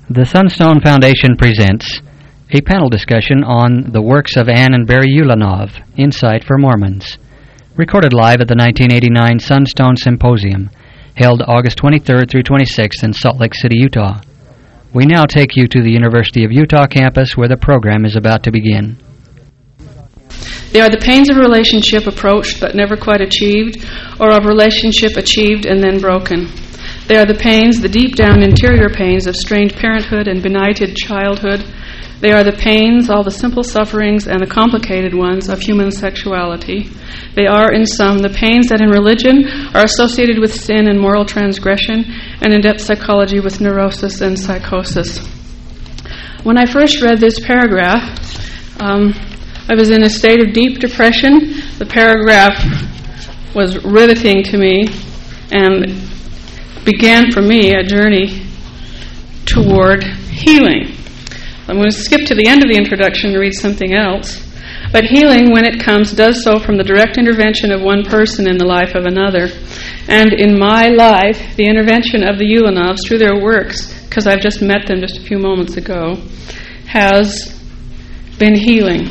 The Sunstone Foundation presents a panel discussion on the works of Anne and Barry Ulanov, Insight for Mormons, recorded live at the 1989 Sunstone Symposium, held August 23rd through 26th in Salt Lake City, Utah. We now take you to the University of Utah campus where the program is about to begin. They are the pains of relationship approached but never quite achieved, or of relationship achieved and then broken. They are the pains, the deep down interior pains of strained parenthood and benighted childhood. They are the pains, all the simple sufferings and the complicated ones of human sexuality. They are, in sum, the pains that in religion are associated with sin and moral transgression, and in depth psychology with neurosis and psychosis. When I first read this paragraph, I was in a state of deep depression. The paragraph was riveting to me and began for me a journey toward healing. I'm going to skip to the end of the introduction and read something else. But healing, when it comes, does so from the direct intervention of one person in the life of another. And in my life, the intervention of the Ulanovs through their works, because I've just met them just a few moments ago, has been healing.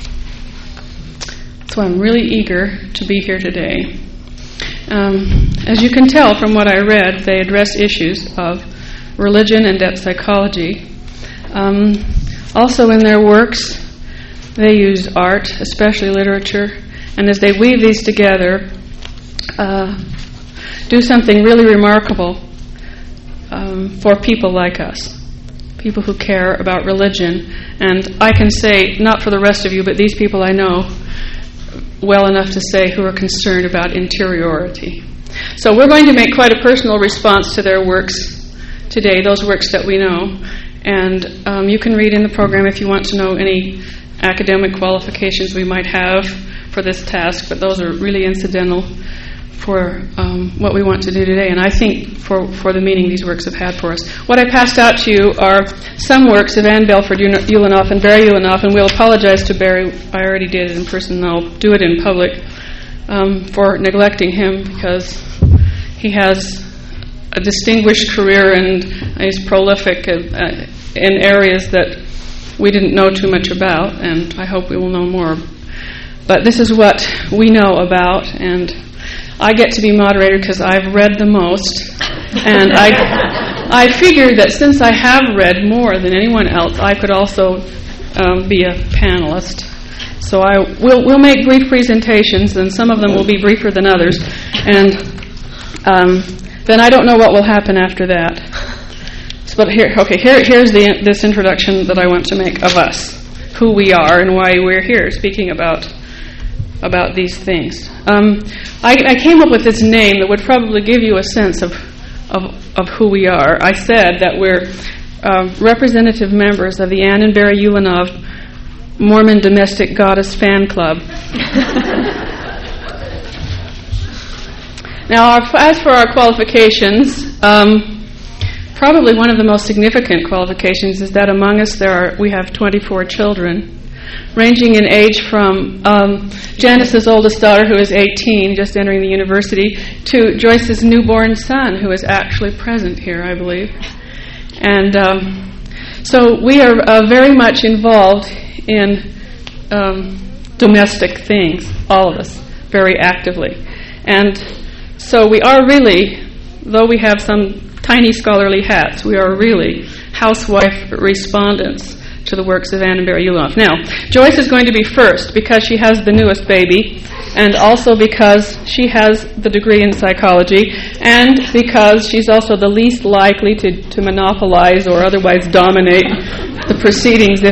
So I'm really eager to be here today. As you can tell from what I read, they address issues of religion and depth psychology. Also in their works, they use art, especially literature, and as they weave these together, do something really remarkable for people like us, people who care about religion. And I can say, not for the rest of you, but these people I know well enough to say who are concerned about interiority. So we're going to make quite a personal response to their works today, those works that we know. And you can read in the program if you want to know any academic qualifications we might have for this task, but those are really incidental for what we want to do today, and I think for the meaning these works have had for us. What I passed out to you are some works of Anne Belford Ulanov and Barry Ulanov, and we'll apologize to Barry. I already did it in person, and I'll do it in public for neglecting him, because he has a distinguished career and he's prolific in areas that we didn't know too much about, and I hope we will know more. But this is what we know about, and I get to be moderator because I've read the most, and I figured that since I have read more than anyone else, I could also be a panelist. So we'll make brief presentations, and some of them will be briefer than others, and then I don't know what will happen after that. But here's this introduction that I want to make of us, who we are and why we're here, speaking about these things. I came up with this name that would probably give you a sense of who we are. I said that we're representative members of the Anne and Barry Ulanov Mormon Domestic Goddess Fan Club. Now, as for our qualifications, probably one of the most significant qualifications is that among us we have 24 children, ranging in age from Janice's oldest daughter, who is 18, just entering the university, to Joyce's newborn son, who is actually present here, I believe. And so we are very much involved in domestic things, all of us, very actively. And so we are really, though we have some tiny scholarly hats, we are really housewife respondents to the works of Anne and Barry Ulanov. Now, Joyce is going to be first because she has the newest baby, and also because she has the degree in psychology, and because she's also the least likely to monopolize or otherwise dominate the proceedings.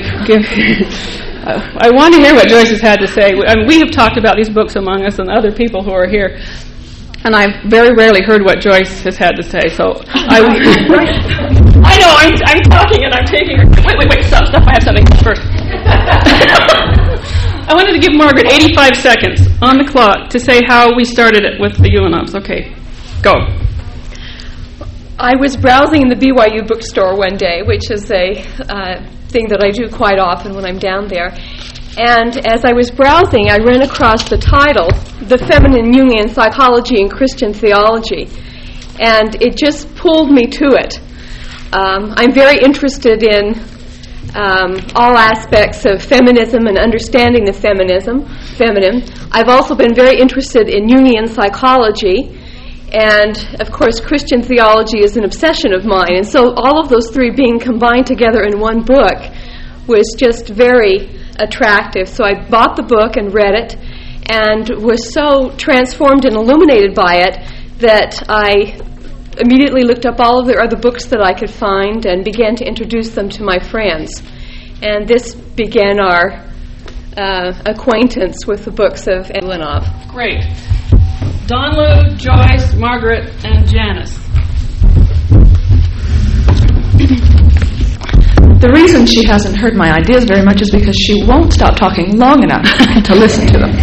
I want to hear what Joyce has had to say. We have talked about these books among us and other people who are here, and I've very rarely heard what Joyce has had to say, so I know, I'm talking and I'm taking her. Wait, stop, I have something first. I wanted to give Margaret 85 seconds on the clock to say how we started it with the Ulanovs. Okay, go. I was browsing in the BYU bookstore one day, which is a thing that I do quite often when I'm down there. And as I was browsing, I ran across the title, The Feminine Jungian Psychology and Christian Theology. And it just pulled me to it. I'm very interested in all aspects of feminism and understanding the feminine. I've also been very interested in Jungian psychology, and of course Christian theology is an obsession of mine, and so all of those three being combined together in one book was just very attractive. So I bought the book and read it, and was so transformed and illuminated by it that I immediately looked up all of the other books that I could find and began to introduce them to my friends. And this began our acquaintance with the books of Ulanov. Great. Donlu, Joyce, Margaret, and Janice. The reason she hasn't heard my ideas very much is because she won't stop talking long enough to listen to them.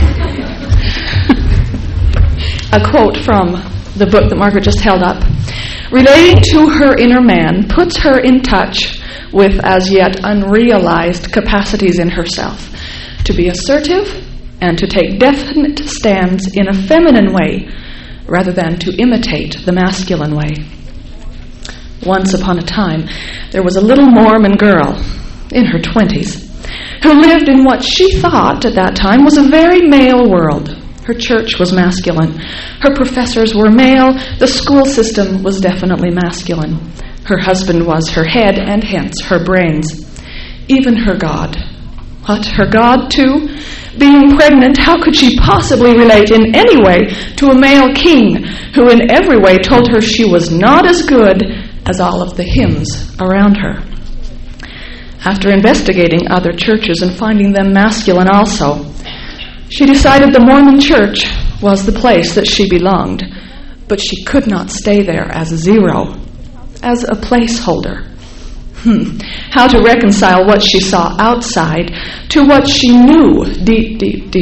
A quote from the book that Margaret just held up. Relating to her inner man puts her in touch with as yet unrealized capacities in herself to be assertive and to take definite stands in a feminine way rather than to imitate the masculine way. Once upon a time, there was a little Mormon girl in her 20s who lived in what she thought at that time was a very male world. Her church was masculine. Her professors were male. The school system was definitely masculine. Her husband was her head and hence her brains. Even her God. What? Her God too? Being pregnant, how could she possibly relate in any way to a male king who in every way told her she was not as good as all of the hymns around her? After investigating other churches and finding them masculine also, she decided the Mormon church was the place that she belonged, but she could not stay there as a zero, as a placeholder. How to reconcile what she saw outside to what she knew deep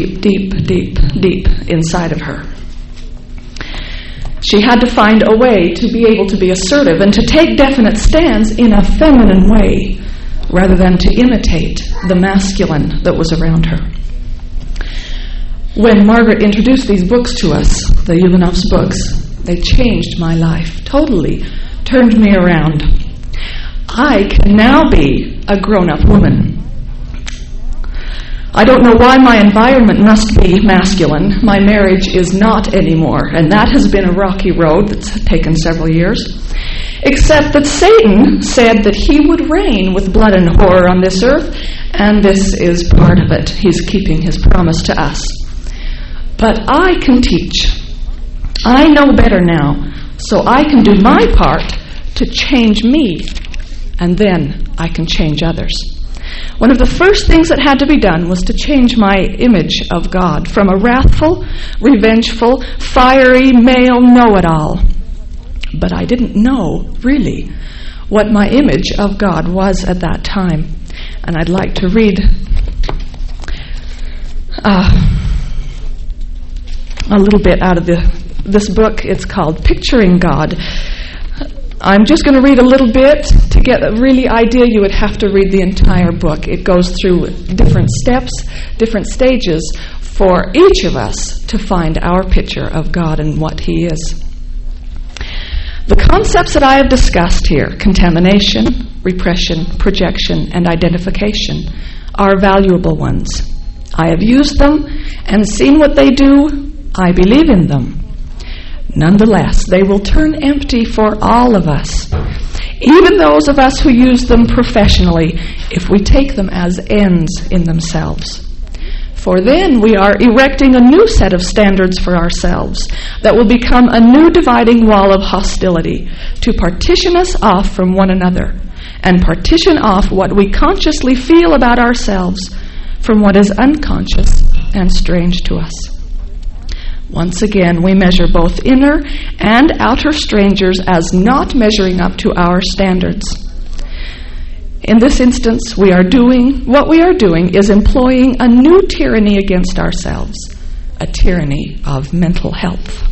inside of her. She had to find a way to be able to be assertive and to take definite stands in a feminine way rather than to imitate the masculine that was around her. When Margaret introduced these books to us, the Ulanov's books, they changed my life, totally turned me around. I can now be a grown-up woman. I don't know why my environment must be masculine. My marriage is not anymore, and that has been a rocky road that's taken several years. Except that Satan said that he would reign with blood and horror on this earth, and this is part of it. He's keeping his promise to us. But I can teach. I know better now, so I can do my part to change me, and then I can change others. One of the first things that had to be done was to change my image of God from a wrathful, revengeful, fiery male know-it-all. But I didn't know, really, what my image of God was at that time. And I'd like to read a little bit out of this book. It's called Picturing God. I'm just going to read a little bit. To get a really idea, you would have to read the entire book. It goes through different steps, different stages for each of us to find our picture of God and what He is. The concepts that I have discussed here, contamination, repression, projection, and identification, are valuable ones. I have used them and seen what they do. I believe in them. Nonetheless, they will turn empty for all of us, even those of us who use them professionally, if we take them as ends in themselves. For then we are erecting a new set of standards for ourselves that will become a new dividing wall of hostility to partition us off from one another and partition off what we consciously feel about ourselves from what is unconscious and strange to us. Once again, we measure both inner and outer strangers as not measuring up to our standards. In this instance, what we are doing is employing a new tyranny against ourselves, a tyranny of mental health.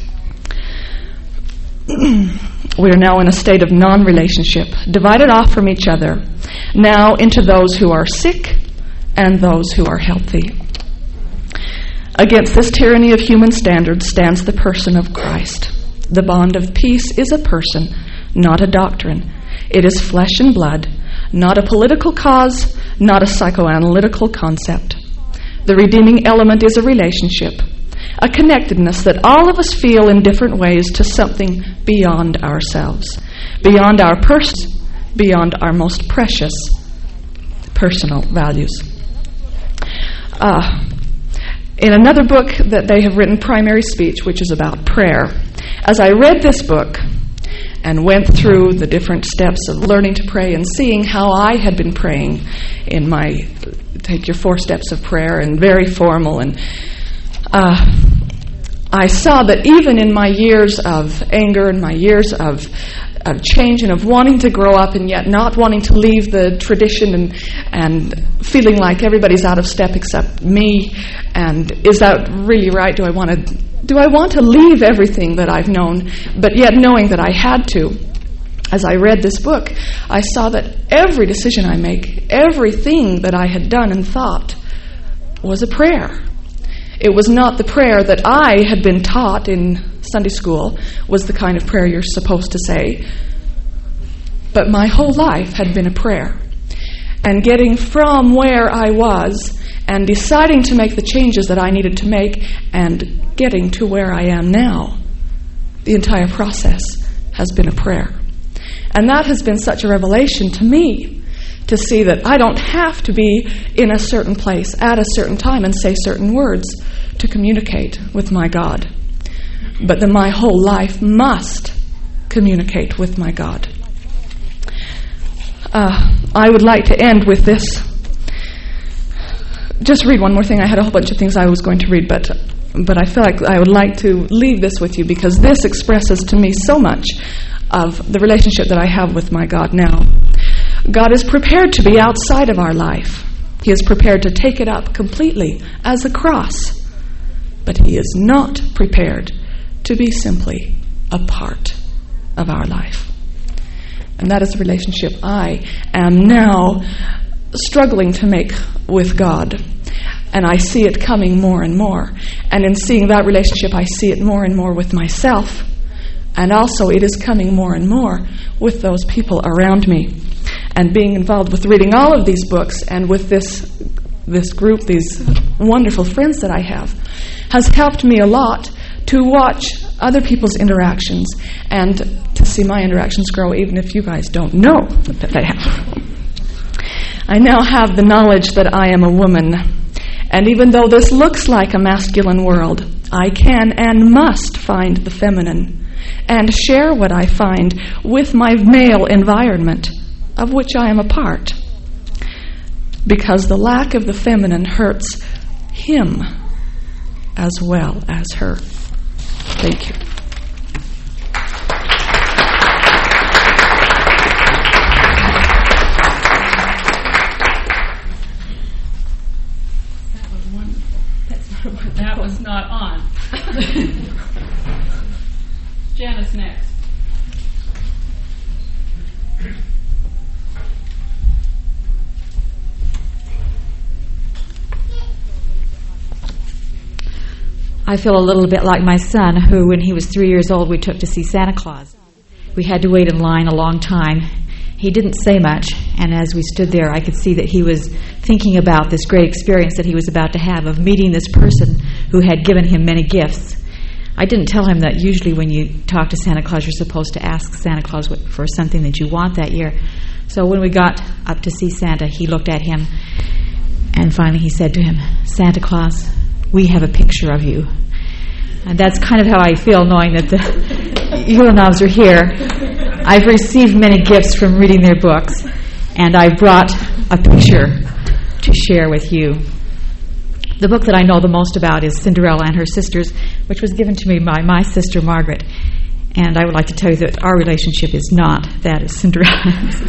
We are now in a state of non-relationship, divided off from each other, now into those who are sick and those who are healthy. Against this tyranny of human standards stands the person of Christ. The bond of peace is a person, not a doctrine. It is flesh and blood, not a political cause, not a psychoanalytical concept. The redeeming element is a relationship, a connectedness that all of us feel in different ways to something beyond ourselves, beyond our purse, beyond our most precious personal values. In another book that they have written, Primary Speech, which is about prayer, as I read this book and went through the different steps of learning to pray and seeing how I had been praying in my, take your 4 steps of prayer, and very formal, and I saw that even in my years of anger and my years of change and of wanting to grow up and yet not wanting to leave the tradition and feeling like everybody's out of step except me, and is that really right? Do I want to leave everything that I've known, but yet knowing that I had to? As I read this book, I saw that every decision I make, everything that I had done and thought, was a prayer. It was not the prayer that I had been taught in Sunday school was the kind of prayer you're supposed to say, but my whole life had been a prayer. And getting from where I was and deciding to make the changes that I needed to make and getting to where I am now, the entire process has been a prayer. And that has been such a revelation to me, to see that I don't have to be in a certain place at a certain time and say certain words to communicate with my God, but that my whole life must communicate with my God. I would like to end with this. Just read one more thing. I had a whole bunch of things I was going to read, but I feel like I would like to leave this with you, because this expresses to me so much of the relationship that I have with my God now. God is prepared to be outside of our life. He is prepared to take it up completely as a cross. But He is not prepared to be simply a part of our life. And that is the relationship I am now struggling to make with God. And I see it coming more and more. And in seeing that relationship, I see it more and more with myself. And also it is coming more and more with those people around me. And being involved with reading all of these books and with this group, these wonderful friends that I have, has helped me a lot to watch other people's interactions and to see my interactions grow, even if you guys don't know that they have. I now have the knowledge that I am a woman, and even though this looks like a masculine world, I can and must find the feminine and share what I find with my male environment, of which I am a part, because the lack of the feminine hurts him as well as her. Thank you. That was not on. Janice next. I feel a little bit like my son, who, when he was 3 years old, we took to see Santa Claus. We had to wait in line a long time. He didn't say much, and as we stood there, I could see that he was thinking about this great experience that he was about to have of meeting this person who had given him many gifts. I didn't tell him that usually when you talk to Santa Claus, you're supposed to ask Santa Claus for something that you want that year. So when we got up to see Santa, he looked at him, and finally he said to him, "Santa Claus, we have a picture of you." And that's kind of how I feel, knowing that the Ulanovs are here. I've received many gifts from reading their books, and I brought a picture to share with you. The book that I know the most about is Cinderella and Her Sisters, which was given to me by my sister Margaret. And I would like to tell you that our relationship is not that of Cinderella's.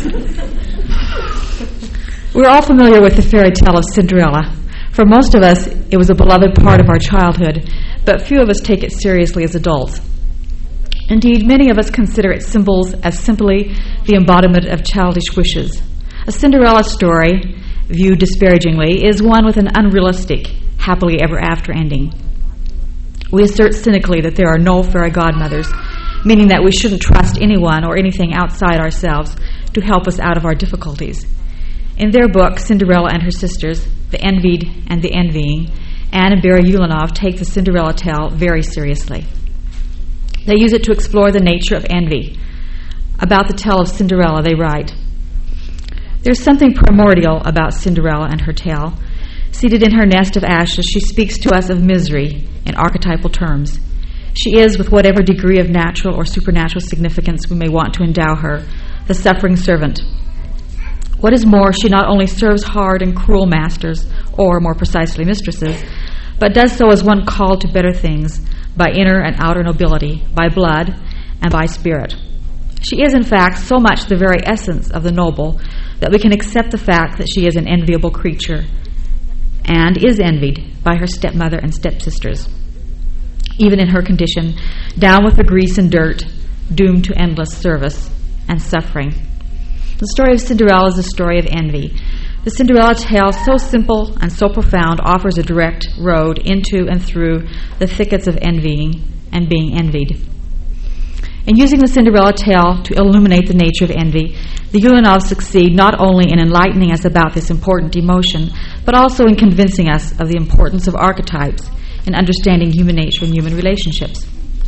We're all familiar with the fairy tale of Cinderella. For most of us, it was a beloved part of our childhood, but few of us take it seriously as adults. Indeed, many of us consider its symbols as simply the embodiment of childish wishes. A Cinderella story, viewed disparagingly, is one with an unrealistic, happily ever after ending. We assert cynically that there are no fairy godmothers, meaning that we shouldn't trust anyone or anything outside ourselves to help us out of our difficulties. In their book, Cinderella and Her Sisters, The Envied and the Envying, Anne and Barry Ulanov take the Cinderella tale very seriously. They use it to explore the nature of envy. About the tale of Cinderella, they write, "There's something primordial about Cinderella and her tale. Seated in her nest of ashes, she speaks to us of misery in archetypal terms. She is, with whatever degree of natural or supernatural significance we may want to endow her, the suffering servant. What is more, she not only serves hard and cruel masters, or more precisely mistresses, but does so as one called to better things, by inner and outer nobility, by blood, and by spirit. She is, in fact, so much the very essence of the noble that we can accept the fact that she is an enviable creature, and is envied by her stepmother and stepsisters. Even in her condition, down with the grease and dirt, doomed to endless service and suffering." The story of Cinderella is a story of envy. The Cinderella tale, so simple and so profound, offers a direct road into and through the thickets of envying and being envied. In using the Cinderella tale to illuminate the nature of envy, the Ulanovs succeed not only in enlightening us about this important emotion, but also in convincing us of the importance of archetypes in understanding human nature and human relationships.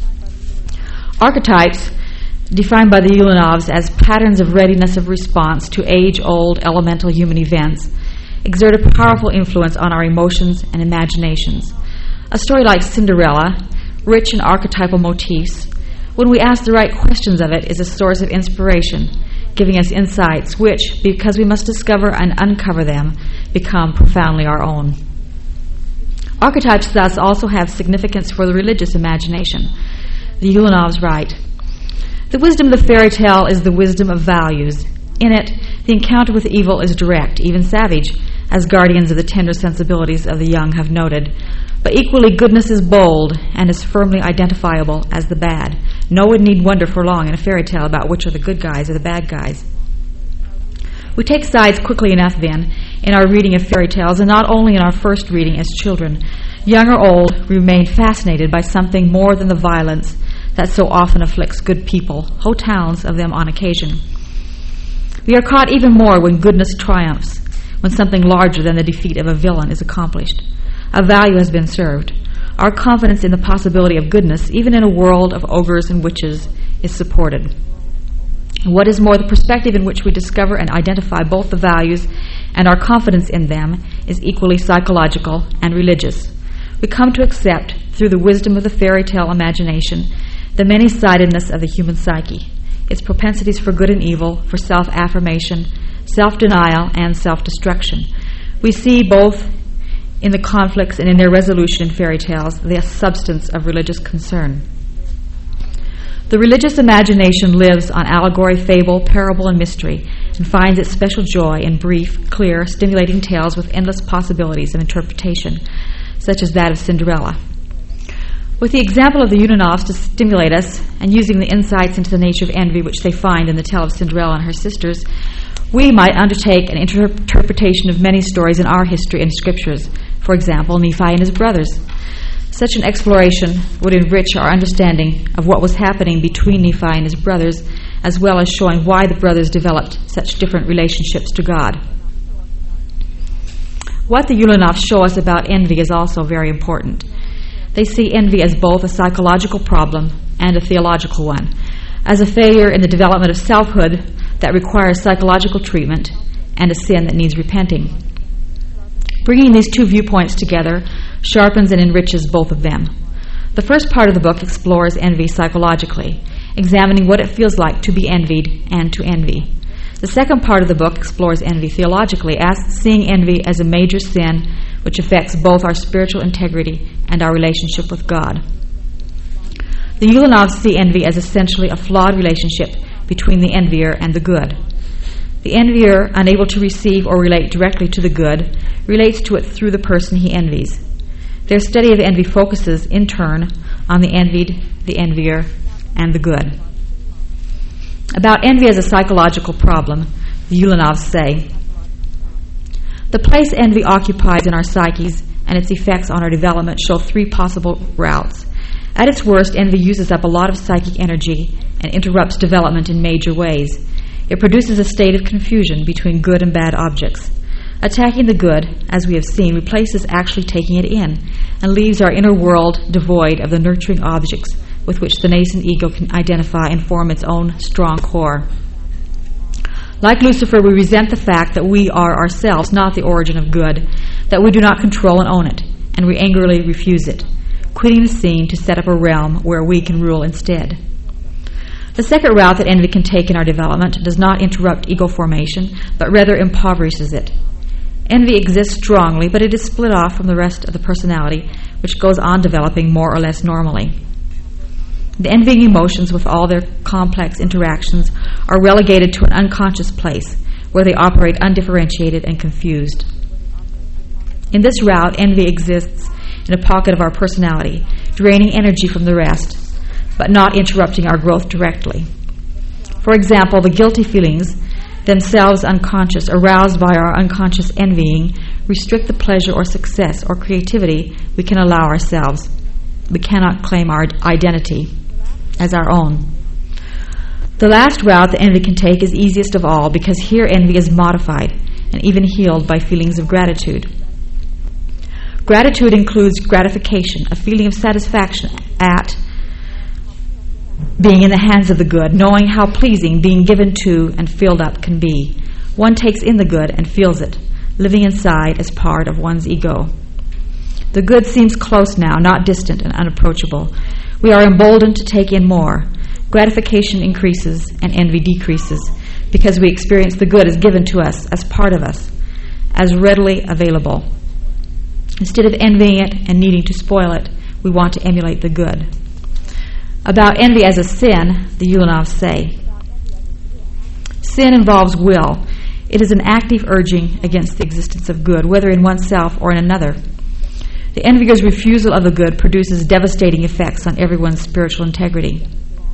Archetypes, defined by the Ulanovs as patterns of readiness of response to age-old elemental human events, exert a powerful influence on our emotions and imaginations. A story like Cinderella, rich in archetypal motifs, when we ask the right questions of it, is a source of inspiration, giving us insights which, because we must discover and uncover them, become profoundly our own. Archetypes thus also have significance for the religious imagination. The Ulanovs write, "The wisdom of the fairy tale is the wisdom of values. In it, the encounter with evil is direct, even savage, as guardians of the tender sensibilities of the young have noted. But equally, goodness is bold and is firmly identifiable as the bad. No one need wonder for long in a fairy tale about which are the good guys or the bad guys." We take sides quickly enough, then, in our reading of fairy tales, and not only in our first reading as children. Young or old, we remain fascinated by something more than the violence that so often afflicts good people, whole towns of them on occasion. We are caught even more when goodness triumphs, when something larger than the defeat of a villain is accomplished. A value has been served. Our confidence in the possibility of goodness, even in a world of ogres and witches, is supported. What is more, the perspective in which we discover and identify both the values and our confidence in them is equally psychological and religious. We come to accept, through the wisdom of the fairy tale imagination, the many-sidedness of the human psyche, its propensities for good and evil, for self-affirmation, self-denial, and self-destruction. We see both in the conflicts and in their resolution in fairy tales the substance of religious concern. The religious imagination lives on allegory, fable, parable, and mystery, and finds its special joy in brief, clear, stimulating tales with endless possibilities of interpretation, such as that of Cinderella. With the example of the Ulanovs to stimulate us, and using the insights into the nature of envy which they find in the tale of Cinderella and her sisters, we might undertake an interpretation of many stories in our history and scriptures, for example, Nephi and his brothers. Such an exploration would enrich our understanding of what was happening between Nephi and his brothers, as well as showing why the brothers developed such different relationships to God. What the Ulanovs show us about envy is also very important. They see envy as both a psychological problem and a theological one, as a failure in the development of selfhood that requires psychological treatment and a sin that needs repenting. Bringing these two viewpoints together sharpens and enriches both of them. The first part of the book explores envy psychologically, examining what it feels like to be envied and to envy. The second part of the book explores envy theologically, seeing envy as a major sin which affects both our spiritual integrity and our relationship with God. The Ulanovs see envy as essentially a flawed relationship between the envier and the good. The envier, unable to receive or relate directly to the good, relates to it through the person he envies. Their study of envy focuses, in turn, on the envied, the envier, and the good. About envy as a psychological problem, the Ulanovs say, "The place envy occupies in our psyches and its effects on our development show three possible routes. At its worst, envy uses up a lot of psychic energy and interrupts development in major ways. It produces a state of confusion between good and bad objects. Attacking the good, as we have seen, replaces actually taking it in and leaves our inner world devoid of the nurturing objects with which the nascent ego can identify and form its own strong core. Like Lucifer, we resent the fact that we are ourselves not the origin of good, that we do not control and own it, and we angrily refuse it, quitting the scene to set up a realm where we can rule instead. The second route that envy can take in our development does not interrupt ego formation, but rather impoverishes it. Envy exists strongly, but it is split off from the rest of the personality, which goes on developing more or less normally. The envying emotions, with all their complex interactions, are relegated to an unconscious place, where they operate undifferentiated and confused. In this route, envy exists in a pocket of our personality, draining energy from the rest, but not interrupting our growth directly. For example, the guilty feelings, themselves unconscious, aroused by our unconscious envying, restrict the pleasure or success or creativity we can allow ourselves. We cannot claim our identity as our own. The last route that envy can take is easiest of all, because here envy is modified and even healed by feelings of gratitude. Gratitude includes gratification, a feeling of satisfaction at being in the hands of the good, knowing how pleasing being given to and filled up can be. One takes in the good and feels it, living inside as part of one's ego. The good seems close now, not distant and unapproachable. We are emboldened to take in more. Gratification increases and envy decreases, because we experience the good as given to us, as part of us, as readily available. Instead of envying it and needing to spoil it, we want to emulate the good. About envy as a sin, the Ulanovs say, sin involves will. It is an active urging against the existence of good, whether in oneself or in another. The envier's refusal of the good produces devastating effects on everyone's spiritual integrity.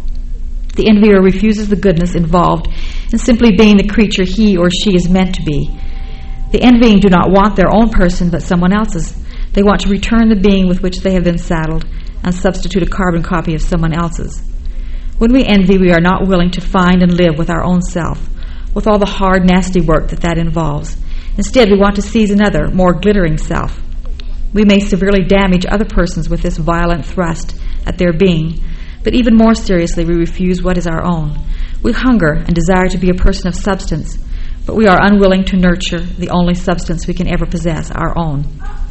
The envier refuses the goodness involved in simply being the creature he or she is meant to be. The envying do not want their own person but someone else's. They want to return the being with which they have been saddled and substitute a carbon copy of someone else's. When we envy, we are not willing to find and live with our own self, with all the hard, nasty work that involves. Instead, we want to seize another, more glittering self. We may severely damage other persons with this violent thrust at their being, but even more seriously, we refuse what is our own. We hunger and desire to be a person of substance, but we are unwilling to nurture the only substance we can ever possess, our own.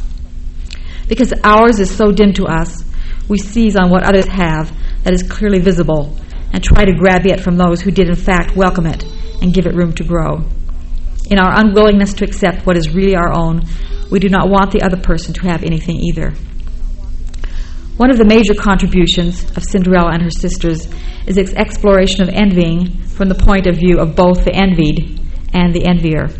Because ours is so dim to us, we seize on what others have that is clearly visible and try to grab it from those who did in fact welcome it and give it room to grow. In our unwillingness to accept what is really our own, we do not want the other person to have anything either. One of the major contributions of Cinderella and her sisters is its exploration of envying from the point of view of both the envied and the envier.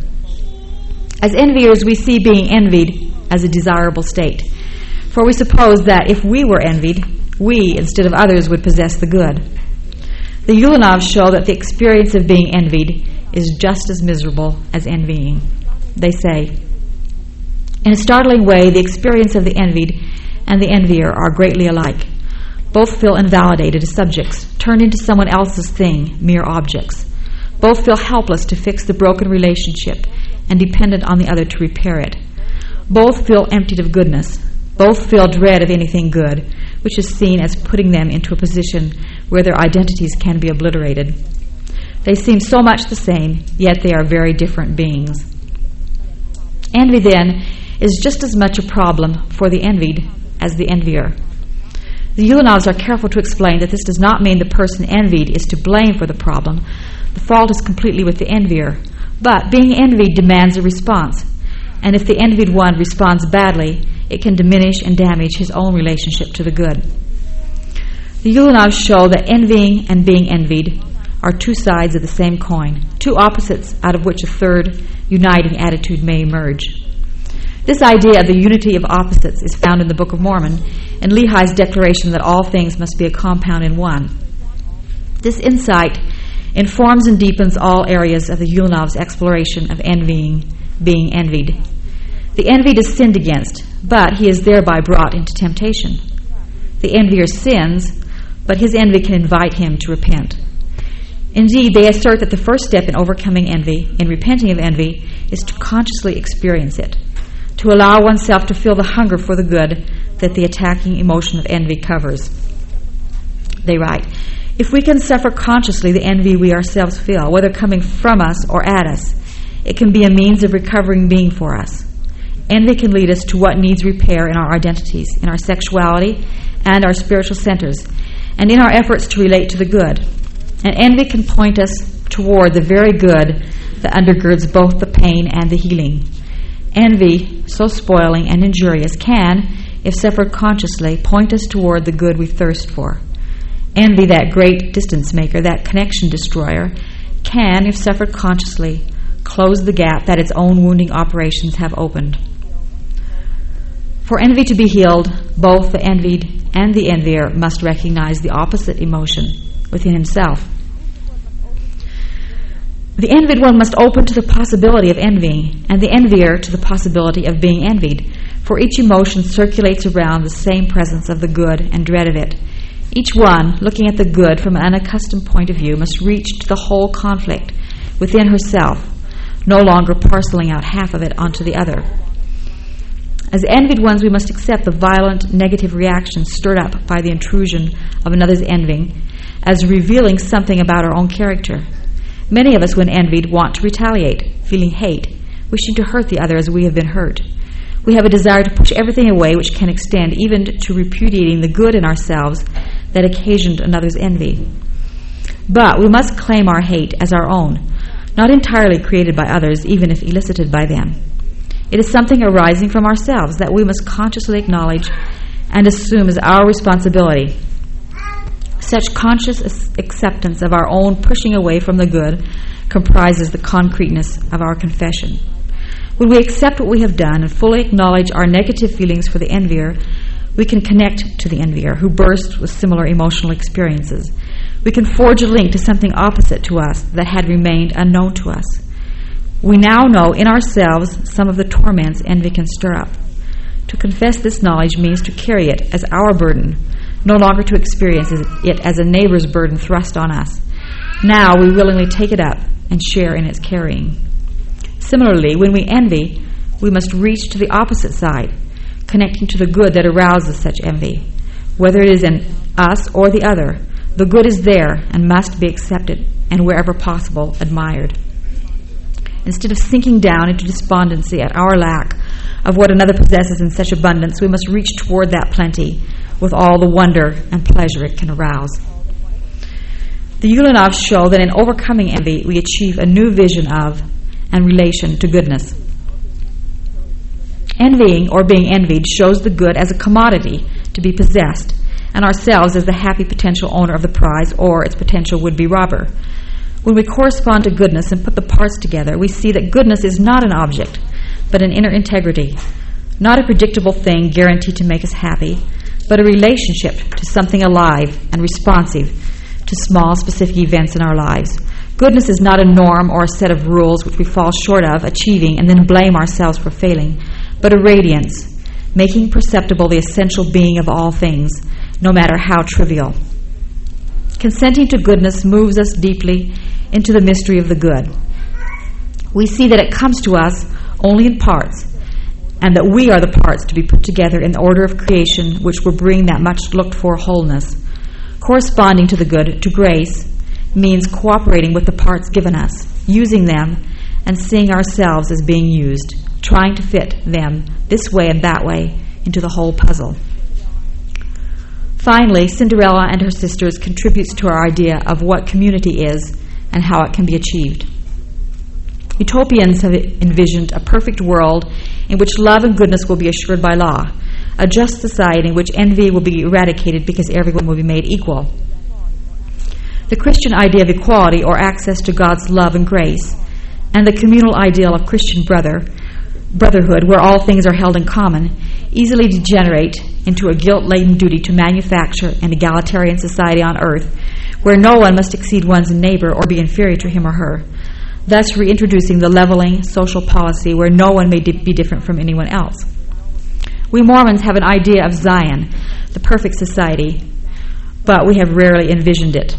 As enviers, we see being envied as a desirable state, for we suppose that if we were envied, we, instead of others, would possess the good. The Ulanovs show that the experience of being envied is just as miserable as envying. They say, in a startling way, the experience of the envied and the envier are greatly alike. Both feel invalidated as subjects, turned into someone else's thing, mere objects. Both feel helpless to fix the broken relationship and dependent on the other to repair it. Both feel emptied of goodness. Both feel dread of anything good, which is seen as putting them into a position where their identities can be obliterated. They seem so much the same, yet they are very different beings. Envy, then, is just as much a problem for the envied as the envier. The Ulanovs are careful to explain that this does not mean the person envied is to blame for the problem. The fault is completely with the envier. But being envied demands a response, and if the envied one responds badly, it can diminish and damage his own relationship to the good. The Ulanovs show that envying and being envied are two sides of the same coin, two opposites out of which a third, uniting attitude may emerge. This idea of the unity of opposites is found in the Book of Mormon and Lehi's declaration that all things must be a compound in one. This insight informs and deepens all areas of the Ulanov's exploration of envying, being envied. The envied is sinned against, but he is thereby brought into temptation. The envier sins, but his envy can invite him to repent. Indeed, they assert that the first step in overcoming envy, in repenting of envy, is to consciously experience it, to allow oneself to feel the hunger for the good that the attacking emotion of envy covers. They write, if we can suffer consciously the envy we ourselves feel, whether coming from us or at us, it can be a means of recovering being for us. Envy can lead us to what needs repair in our identities, in our sexuality and our spiritual centers, and in our efforts to relate to the good. And envy can point us toward the very good that undergirds both the pain and the healing. Envy, so spoiling and injurious, can, if suffered consciously, point us toward the good we thirst for. Envy, that great distance maker, that connection destroyer, can, if suffered consciously, close the gap that its own wounding operations have opened. For envy to be healed, both the envied and the envier must recognize the opposite emotion within himself. The envied one must open to the possibility of envying, and the envier to the possibility of being envied, for each emotion circulates around the same presence of the good and dread of it. Each one, looking at the good from an unaccustomed point of view, must reach to the whole conflict within herself, no longer parceling out half of it onto the other. As envied ones, we must accept the violent negative reactions stirred up by the intrusion of another's envying as revealing something about our own character. Many of us, when envied, want to retaliate, feeling hate, wishing to hurt the other as we have been hurt. We have a desire to push everything away which can extend even to repudiating the good in ourselves that occasioned another's envy. But we must claim our hate as our own, not entirely created by others, even if elicited by them. It is something arising from ourselves that we must consciously acknowledge and assume as our responsibility. Such conscious acceptance of our own pushing away from the good comprises the concreteness of our confession. When we accept what we have done and fully acknowledge our negative feelings for the envier, we can connect to the envier who burst with similar emotional experiences. We can forge a link to something opposite to us that had remained unknown to us. We now know in ourselves some of the torments envy can stir up. To confess this knowledge means to carry it as our burden, no longer to experience it as a neighbor's burden thrust on us. Now we willingly take it up and share in its carrying. Similarly, when we envy, we must reach to the opposite side, connecting to the good that arouses such envy. Whether it is in us or the other, the good is there and must be accepted and, wherever possible, admired. Instead of sinking down into despondency at our lack of what another possesses in such abundance, we must reach toward that plenty with all the wonder and pleasure it can arouse. The Ulanovs show that in overcoming envy, we achieve a new vision of and relation to goodness. Envying or being envied shows the good as a commodity to be possessed, and ourselves as the happy potential owner of the prize or its potential would-be robber. When we correspond to goodness and put the parts together, we see that goodness is not an object, but an inner integrity, not a predictable thing guaranteed to make us happy, but a relationship to something alive and responsive to small, specific events in our lives. Goodness is not a norm or a set of rules which we fall short of achieving and then blame ourselves for failing, but a radiance, making perceptible the essential being of all things, no matter how trivial. Consenting to goodness moves us deeply into the mystery of the good. We see that it comes to us only in parts, and that we are the parts to be put together in the order of creation which will bring that much looked-for wholeness. Corresponding to the good, to grace, means cooperating with the parts given us, using them, and seeing ourselves as being used, trying to fit them this way and that way into the whole puzzle. Finally, Cinderella and her sisters contributes to our idea of what community is and how it can be achieved. Utopians have envisioned a perfect world in which love and goodness will be assured by law, a just society in which envy will be eradicated because everyone will be made equal. The Christian idea of equality or access to God's love and grace, and the communal ideal of Christian brotherhood, where all things are held in common, easily degenerate into a guilt-laden duty to manufacture an egalitarian society on earth, where no one must exceed one's neighbor or be inferior to him or her, thus reintroducing the leveling social policy where no one may be different from anyone else. We Mormons have an idea of Zion, the perfect society, but we have rarely envisioned it.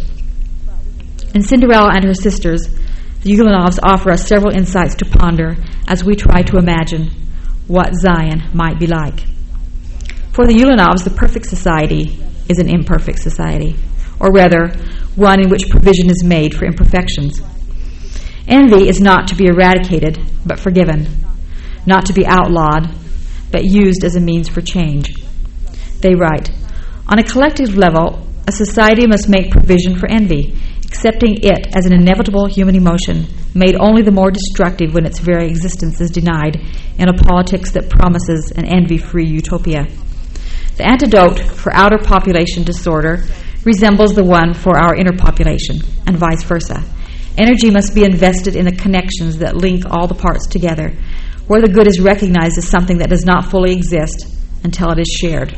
In Cinderella and Her Sisters, the Ulanovs offer us several insights to ponder as we try to imagine what Zion might be like. For the Ulanovs, the perfect society is an imperfect society, or rather, one in which provision is made for imperfections. Envy is not to be eradicated, but forgiven, not to be outlawed, but used as a means for change. They write, on a collective level, a society must make provision for envy, accepting it as an inevitable human emotion, made only the more destructive when its very existence is denied in a politics that promises an envy-free utopia. The antidote for outer population disorder resembles the one for our inner population, and vice versa. Energy must be invested in the connections that link all the parts together, where the good is recognized as something that does not fully exist until it is shared.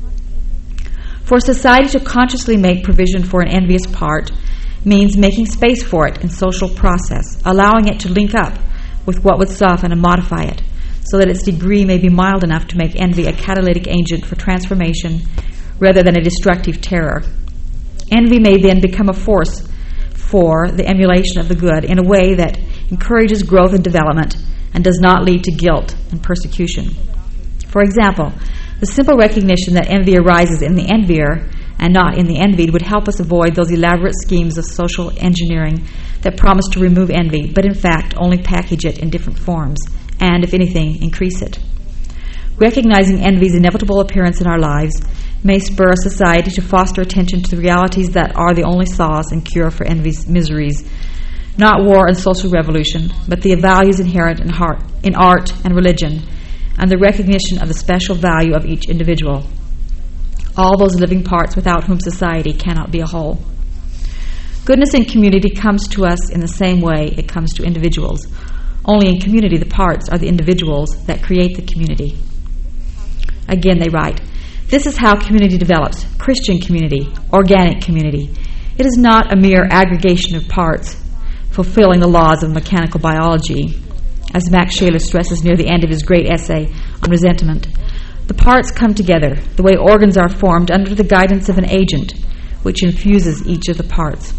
For society to consciously make provision for an envious part means making space for it in social process, allowing it to link up with what would soften and modify it, so that its degree may be mild enough to make envy a catalytic agent for transformation rather than a destructive terror. Envy may then become a force for the emulation of the good in a way that encourages growth and development and does not lead to guilt and persecution. For example, the simple recognition that envy arises in the envier and not in the envied would help us avoid those elaborate schemes of social engineering that promise to remove envy, but in fact only package it in different forms and, if anything, increase it. Recognizing envy's inevitable appearance in our lives may spur a society to foster attention to the realities that are the only solace and cure for envy's miseries, not war and social revolution, but the values inherent in art and religion, and the recognition of the special value of each individual, all those living parts without whom society cannot be a whole. Goodness in community comes to us in the same way it comes to individuals. Only in community the parts are the individuals that create the community. Again, they write, this is how community develops, Christian community, organic community. It is not a mere aggregation of parts fulfilling the laws of mechanical biology, as Max Scheler stresses near the end of his great essay on resentment. The parts come together, the way organs are formed under the guidance of an agent, which infuses each of the parts.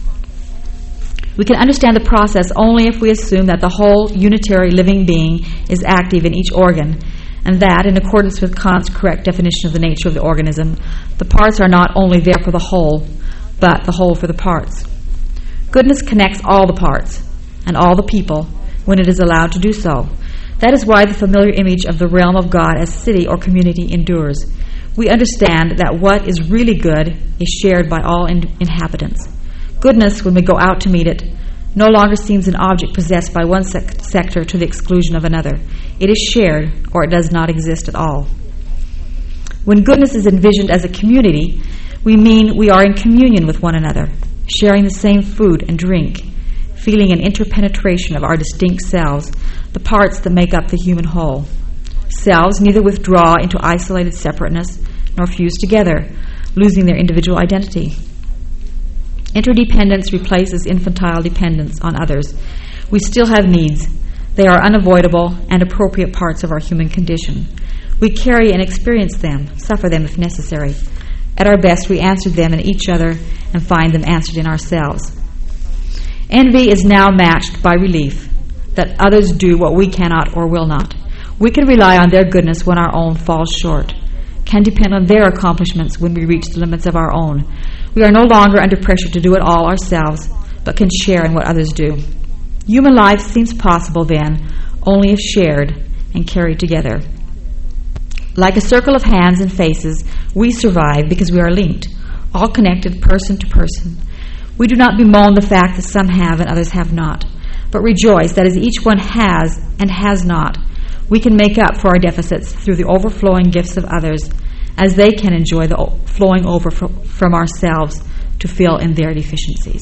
We can understand the process only if we assume that the whole unitary living being is active in each organ, and that, in accordance with Kant's correct definition of the nature of the organism, the parts are not only there for the whole, but the whole for the parts. Goodness connects all the parts and all the people when it is allowed to do so. That is why the familiar image of the realm of God as city or community endures. We understand that what is really good is shared by all inhabitants. Goodness, when we go out to meet it, no longer seems an object possessed by one sector to the exclusion of another. It is shared, or it does not exist at all. When goodness is envisioned as a community, we mean we are in communion with one another, sharing the same food and drink, feeling an interpenetration of our distinct selves, the parts that make up the human whole. Selves neither withdraw into isolated separateness nor fuse together, losing their individual identity. Interdependence replaces infantile dependence on others. We still have needs. They are unavoidable and appropriate parts of our human condition. We carry and experience them, suffer them if necessary. At our best, we answer them in each other and find them answered in ourselves. Envy is now matched by relief that others do what we cannot or will not. We can rely on their goodness when our own falls short, can depend on their accomplishments when we reach the limits of our own. We are no longer under pressure to do it all ourselves, but can share in what others do. Human life seems possible then, only if shared and carried together. Like a circle of hands and faces, we survive because we are linked, all connected person to person. We do not bemoan the fact that some have and others have not, but rejoice that as each one has and has not, we can make up for our deficits through the overflowing gifts of others, as they can enjoy the flowing over from ourselves to fill in their deficiencies.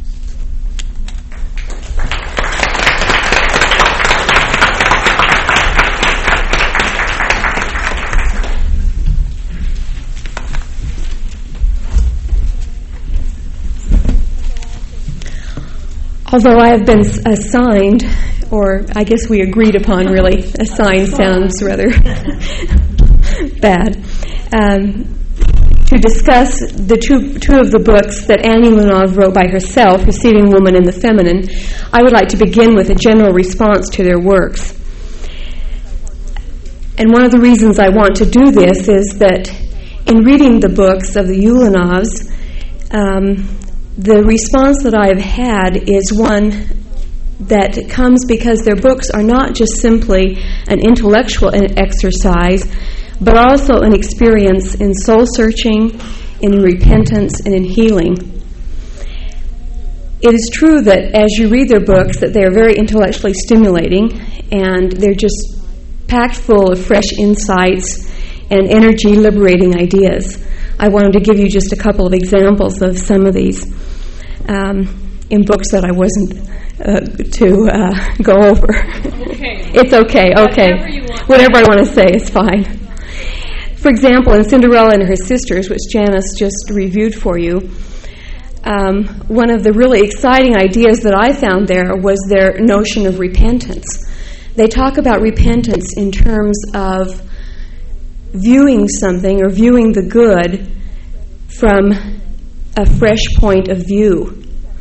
Although I have been assigned, or I guess we agreed upon really, assigned sounds rather bad. To discuss the two of the books that Annie Lenov wrote by herself, Receiving Woman and the Feminine, I would like to begin with a general response to their works. And one of the reasons I want to do this is that in reading the books of the Ulanovs, the response that I've had is one that comes because their books are not just simply an intellectual exercise, but also an experience in soul-searching, in repentance, and in healing. It is true that as you read their books, that they are very intellectually stimulating, and they're just packed full of fresh insights and energy-liberating ideas. I wanted to give you just a couple of examples of some of these in books that I wasn't to go over. Okay. It's okay. Whatever I want to say is fine. For example, in Cinderella and Her Sisters, which Janice just reviewed for you, one of the really exciting ideas that I found there was their notion of repentance. They talk about repentance in terms of viewing something or viewing the good from a fresh point of view.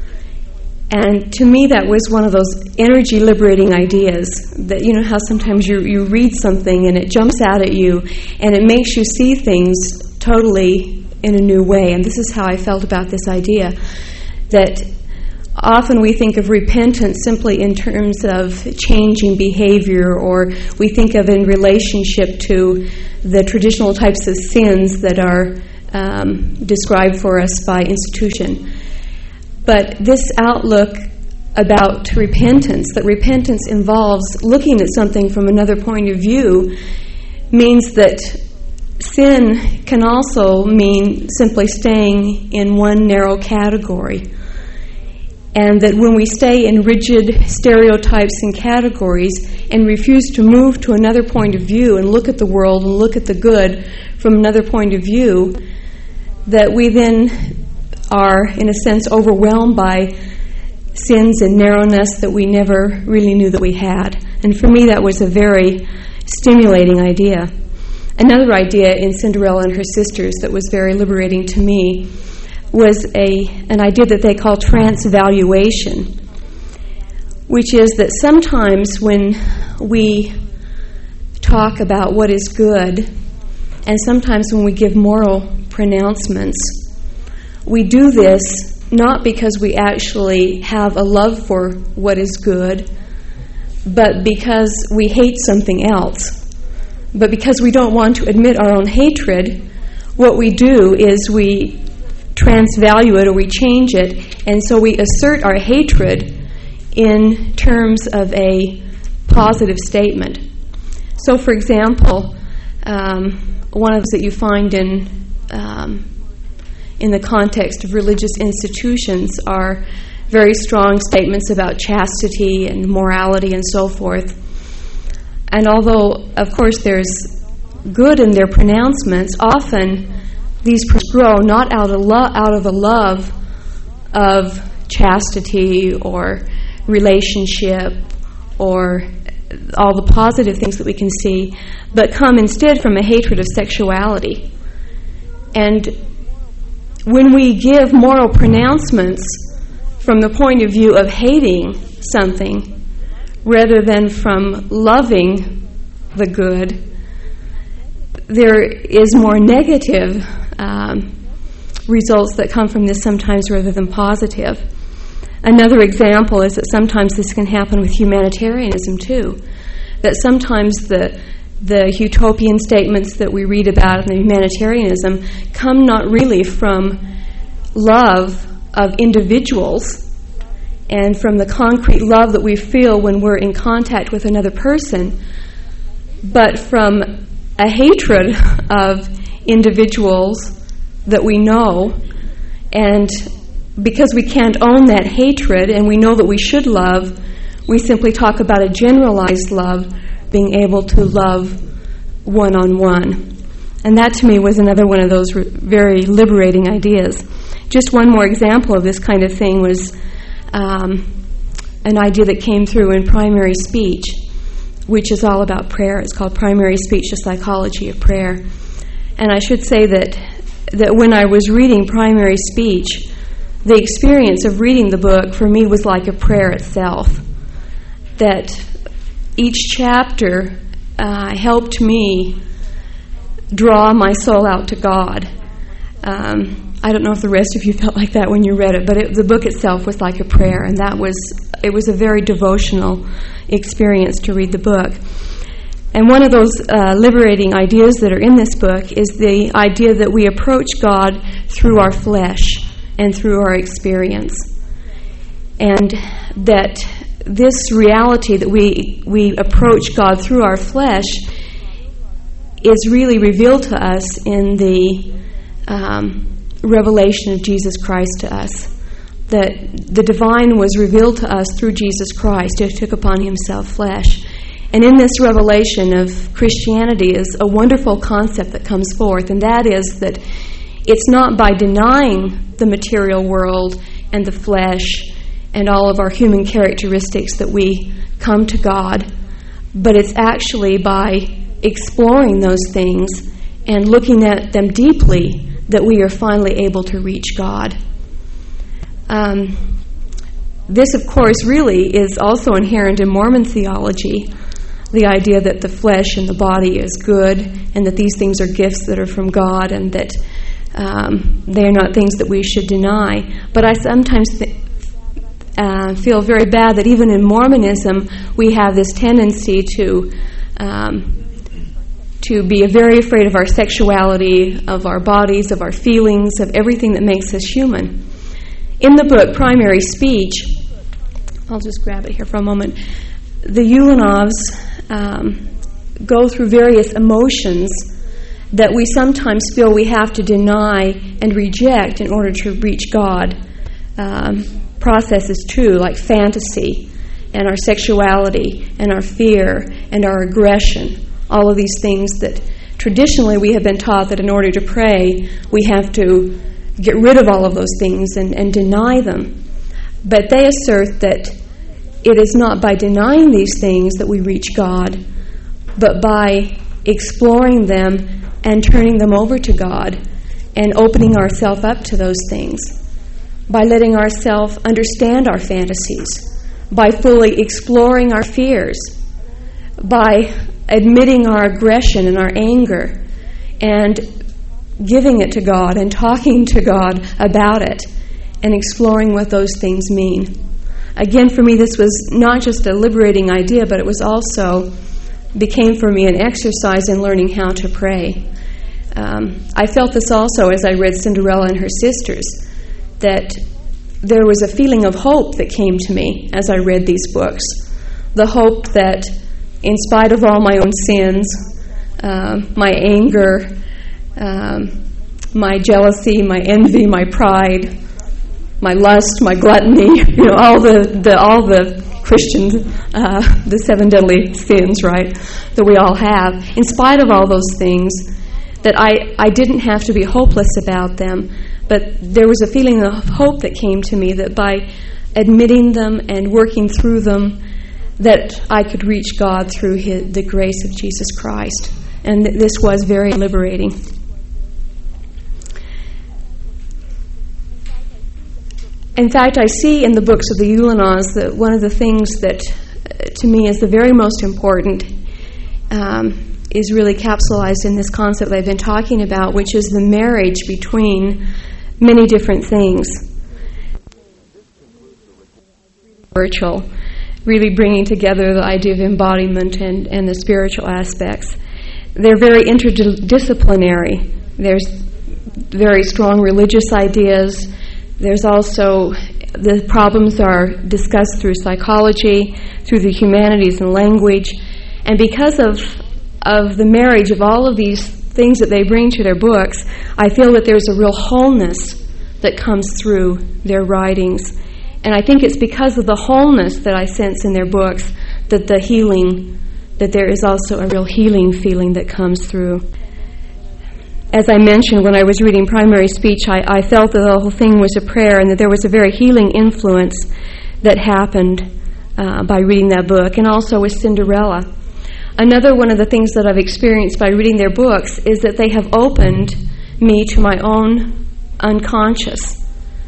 And to me, that was one of those energy-liberating ideas that, you know, how sometimes you read something and it jumps out at you and it makes you see things totally in a new way. And this is how I felt about this idea, that often we think of repentance simply in terms of changing behavior, or we think of it in relationship to the traditional types of sins that are described for us by institution. But this outlook about repentance, that repentance involves looking at something from another point of view, means that sin can also mean simply staying in one narrow category. And that when we stay in rigid stereotypes and categories and refuse to move to another point of view and look at the world and look at the good from another point of view, that we then are, in a sense, overwhelmed by sins and narrowness that we never really knew that we had. And for me, that was a very stimulating idea. Another idea in Cinderella and Her Sisters that was very liberating to me was an idea that they call transvaluation, which is that sometimes when we talk about what is good, and sometimes when we give moral pronouncements, we do this not because we actually have a love for what is good, but because we hate something else. But because we don't want to admit our own hatred, what we do is we transvalue it or we change it, and so we assert our hatred in terms of a positive statement. So, for example, one of those that you find in the context of religious institutions are very strong statements about chastity and morality and so forth. And although, of course, there's good in their pronouncements, often these grow not out of a love of chastity or relationship or all the positive things that we can see, but come instead from a hatred of sexuality. And when we give moral pronouncements from the point of view of hating something rather than from loving the good, there is more negative results that come from this sometimes rather than positive. Another example is that sometimes this can happen with humanitarianism too, that sometimes the utopian statements that we read about in humanitarianism come not really from love of individuals and from the concrete love that we feel when we're in contact with another person, but from a hatred of individuals that we know. And because we can't own that hatred and we know that we should love, we simply talk about a generalized love, being able to love one-on-one. And that to me was another one of those very liberating ideas. Just one more example of this kind of thing was an idea that came through in primary speech, which is all about prayer. It's called Primary Speech, The Psychology of Prayer. And I should say that when I was reading Primary Speech, the experience of reading the book for me was like a prayer itself. That each chapter helped me draw my soul out to God. I don't know if the rest of you felt like that when you read it, but the book itself was like a prayer, and it was a very devotional experience to read the book. And one of those liberating ideas that are in this book is the idea that we approach God through our flesh and through our experience. And that this reality that we approach God through our flesh is really revealed to us in the revelation of Jesus Christ to us. That the divine was revealed to us through Jesus Christ, who took upon himself flesh. And in this revelation of Christianity is a wonderful concept that comes forth, and that is that it's not by denying the material world and the flesh and all of our human characteristics that we come to God, but it's actually by exploring those things and looking at them deeply that we are finally able to reach God. This, of course, really is also inherent in Mormon theology, the idea that the flesh and the body is good and that these things are gifts that are from God and that they are not things that we should deny. But I sometimes feel very bad that even in Mormonism we have this tendency to be very afraid of our sexuality, of our bodies, of our feelings, of everything that makes us human. In the book, Primary Speech, I'll just grab it here for a moment, the Ulanovs go through various emotions that we sometimes feel we have to deny and reject in order to reach God. Processes too, like fantasy and our sexuality and our fear and our aggression, all of these things that traditionally we have been taught that in order to pray we have to get rid of all of those things and deny them. But they assert that it is not by denying these things that we reach God, but by exploring them and turning them over to God and opening ourselves up to those things, by letting ourselves understand our fantasies, by fully exploring our fears, by admitting our aggression and our anger and giving it to God and talking to God about it and exploring what those things mean. Again, for me, this was not just a liberating idea, but it was also became for me an exercise in learning how to pray. I felt this also as I read Cinderella and Her Sisters, that there was a feeling of hope that came to me as I read these books. The hope that in spite of all my own sins, my anger, my jealousy, my envy, my pride, my lust, my gluttony, all the Christians, the 7 deadly sins, right, that we all have. In spite of all those things, that I didn't have to be hopeless about them, but there was a feeling of hope that came to me that by admitting them and working through them, that I could reach God through the grace of Jesus Christ. And this was very liberating. In fact, I see in the books of the Ulanovs that one of the things that to me is the very most important is really capsulized in this concept that I've been talking about, which is the marriage between many different things. Spiritual, really bringing together the idea of embodiment and the spiritual aspects. They're very interdisciplinary. There's very strong religious ideas. There's also, the problems are discussed through psychology, through the humanities and language. And because of the marriage of all of these things that they bring to their books, I feel that there's a real wholeness that comes through their writings. And I think it's because of the wholeness that I sense in their books that there is also a real healing feeling that comes through. As I mentioned, when I was reading Primary Speech, I felt that the whole thing was a prayer and that there was a very healing influence that happened by reading that book, and also with Cinderella. Another one of the things that I've experienced by reading their books is that they have opened me to my own unconscious.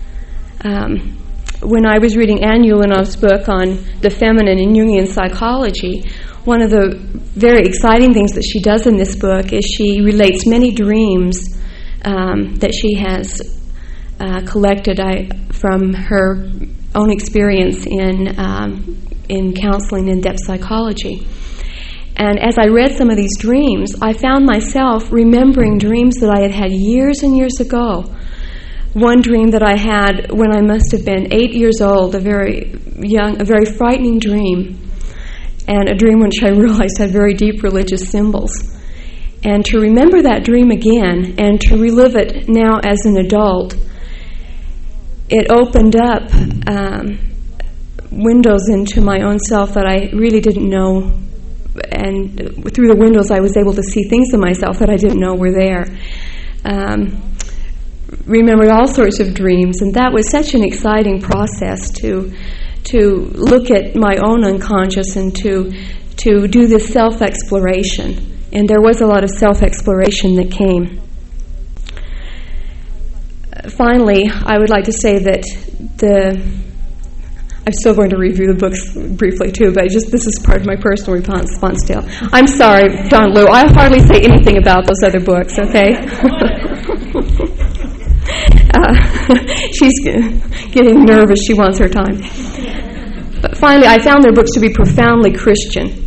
When I was reading Anne Ulenov's book on the feminine in Jungian psychology, one of the very exciting things that she does in this book is she relates many dreams that she has collected from her own experience in counseling and depth psychology. And as I read some of these dreams, I found myself remembering dreams that I had had years and years ago. One dream that I had when I must have been 8 years old, a very frightening dream, and a dream which I realized had very deep religious symbols. And to remember that dream again and to relive it now as an adult, it opened up windows into my own self that I really didn't know. And through the windows I was able to see things in myself that I didn't know were there. Remembered all sorts of dreams, and that was such an exciting process to look at my own unconscious and to do this self-exploration. And there was a lot of self-exploration that came. Finally, I would like to say that I'm still going to review the books briefly too, but this is part of my personal response still. I'm sorry, Don Lou, I hardly say anything about those other books, okay? She's getting nervous. She wants her time. But finally, I found their books to be profoundly Christian.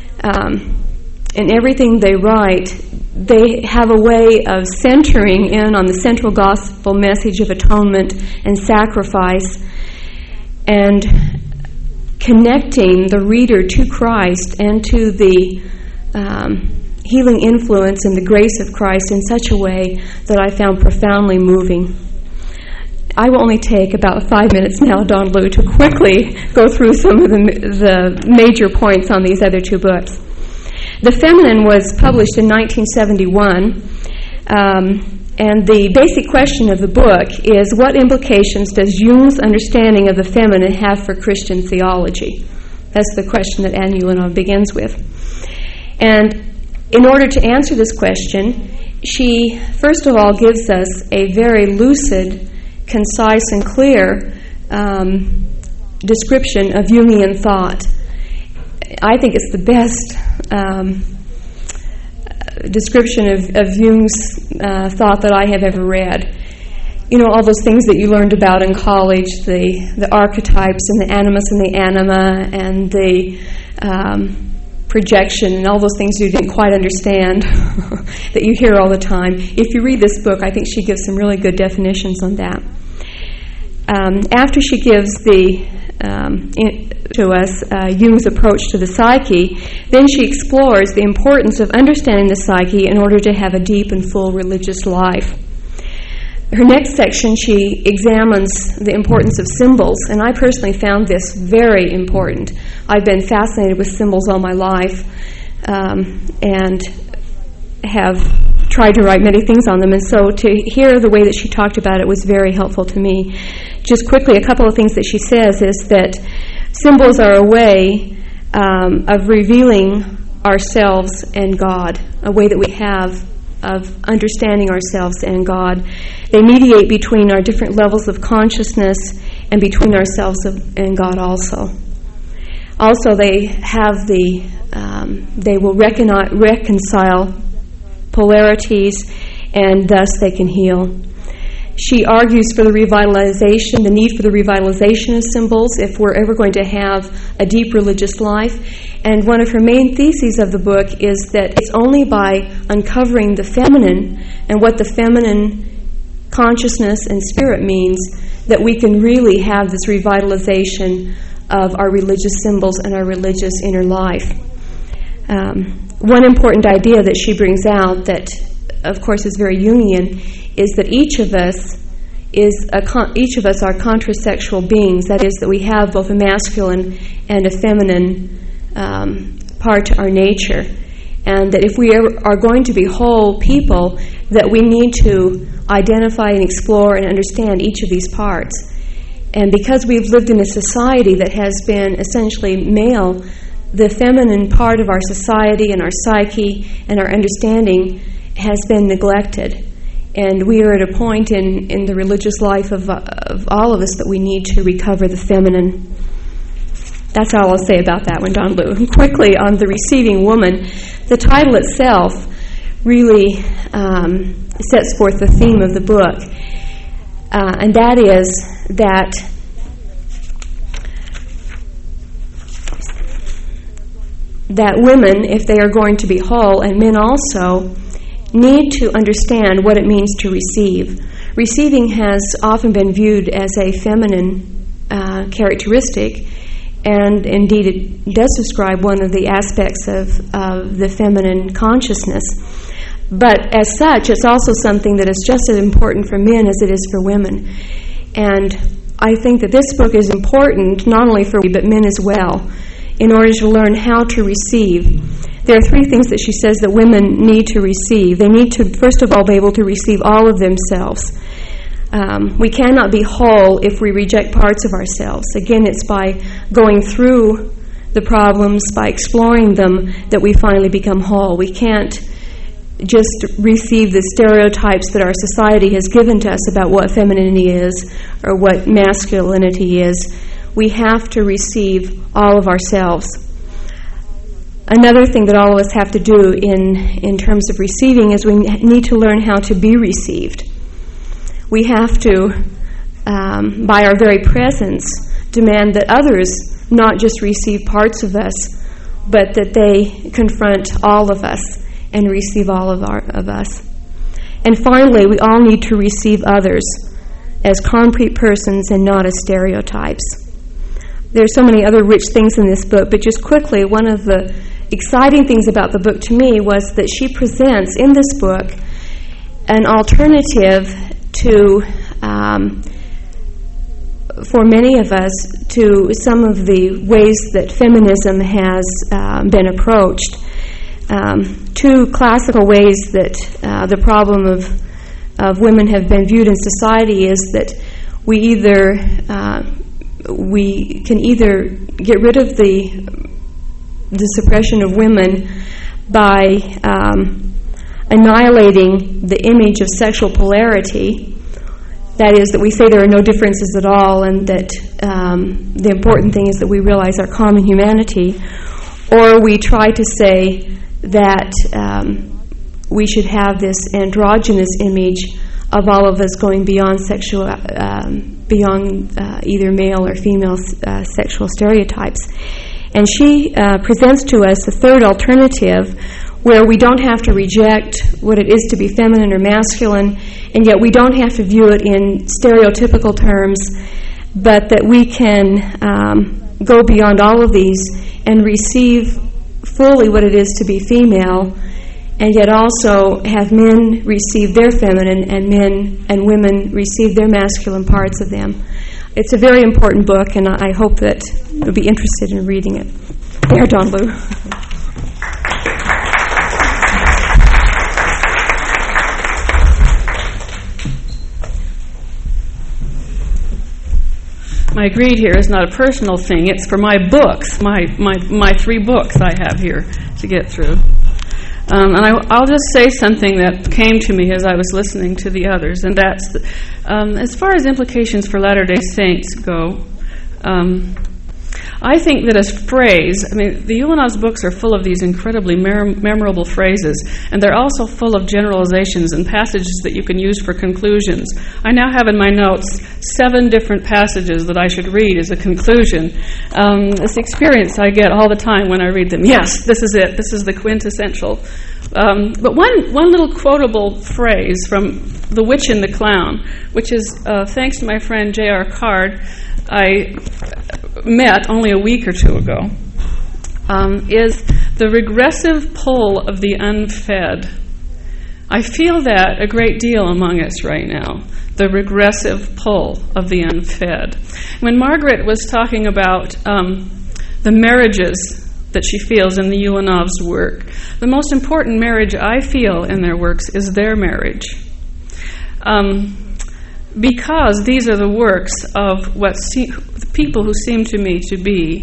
In everything they write, they have a way of centering in on the central gospel message of atonement and sacrifice and connecting the reader to Christ and to the healing influence and the grace of Christ in such a way that I found profoundly moving. I will only take about 5 minutes now, Don Lou, to quickly go through some of the major points on these other two books. The Feminine was published in 1971, and the basic question of the book is, what implications does Jung's understanding of the feminine have for Christian theology? That's the question that Anne Ulenov begins with. And in order to answer this question, she first of all gives us a very lucid, concise and clear description of Jungian thought. I think it's the best description of Jung's thought that I have ever read. You know, all those things that you learned about in college, the archetypes and the animus and the anima and the projection and all those things you didn't quite understand that you hear all the time. If you read this book, I think she gives some really good definitions on that. After she gives to us Jung's approach to the psyche, then she explores the importance of understanding the psyche in order to have a deep and full religious life. Her next section, she examines the importance of symbols, and I personally found this very important. I've been fascinated with symbols all my life and have tried to write many things on them, and so to hear the way that she talked about it was very helpful to me. Just quickly, a couple of things that she says is that symbols are a way of revealing ourselves and God, a way that we have of understanding ourselves and God. They mediate between our different levels of consciousness and between ourselves and God also. Also, they have they will reconcile polarities, and thus they can heal. She argues for the need for the revitalization of symbols if we're ever going to have a deep religious life. And one of her main theses of the book is that it's only by uncovering the feminine and what the feminine consciousness and spirit means that we can really have this revitalization of our religious symbols and our religious inner life. One important idea that she brings out that, of course, is very Jungian is that each of us are contrasexual beings. That is, that we have both a masculine and a feminine part to our nature, and that if we are going to be whole people, that we need to identify and explore and understand each of these parts. And because we've lived in a society that has been essentially male the feminine part of our society and our psyche and our understanding has been neglected. And we are at a point in the religious life of all of us that we need to recover the feminine. That's all I'll say about that one, Don Lu. Quickly, on the receiving woman, the title itself really sets forth the theme of the book. And that is that women, if they are going to be whole, and men also, need to understand what it means to receive. Receiving has often been viewed as a feminine characteristic, and indeed it does describe one of the aspects of the feminine consciousness. But as such, it's also something that is just as important for men as it is for women. And I think that this book is important not only for women, but men as well, in order to learn how to receive. There are three things that she says that women need to receive. They need to, first of all, be able to receive all of themselves. We cannot be whole if we reject parts of ourselves. Again, it's by going through the problems, by exploring them, that we finally become whole. We can't just receive the stereotypes that our society has given to us about what femininity is or what masculinity is. We have to receive all of ourselves. Another thing that all of us have to do in terms of receiving is we need to learn how to be received. We have to, by our very presence, demand that others not just receive parts of us, but that they confront all of us and receive all of us. And finally, we all need to receive others as concrete persons and not as stereotypes. There's so many other rich things in this book, but just quickly, one of the exciting things about the book to me was that she presents in this book an alternative to, for many of us, to some of the ways that feminism has been approached. Two classical ways that the problem of women have been viewed in society is that we can either get rid of the suppression of women by annihilating the image of sexual polarity. That is, that we say there are no differences at all, and that the important thing is that we realize our common humanity. Or we try to say that we should have this androgynous image of all of us going beyond sexual, beyond either male or female sexual stereotypes. And she presents to us a third alternative where we don't have to reject what it is to be feminine or masculine, and yet we don't have to view it in stereotypical terms, but that we can go beyond all of these and receive fully what it is to be female, and yet also have men receive their feminine and men and women receive their masculine parts of them. It's a very important book, and I hope that you'll be interested in reading it. There, Don Lu. My greed here is not a personal thing. It's for my books, my 3 books I have here to get through. And I'll just say something that came to me as I was listening to the others, and that's, as far as implications for Latter-day Saints go, I think that as phrase, the Ulanow's books are full of these incredibly memorable phrases, and they're also full of generalizations and passages that you can use for conclusions. I now have in my notes 7 different passages that I should read as a conclusion. This experience I get all the time when I read them. Yes, this is it. This is the quintessential. But one little quotable phrase from The Witch and the Clown, which is thanks to my friend J.R. Card, I met only a week or 2 ago, is the regressive pull of the unfed. I feel that a great deal among us right now, the regressive pull of the unfed. When Margaret was talking about the marriages that she feels in the Ulanov's work, the most important marriage I feel in their works is their marriage. Because these are the works of what people who seem to me to be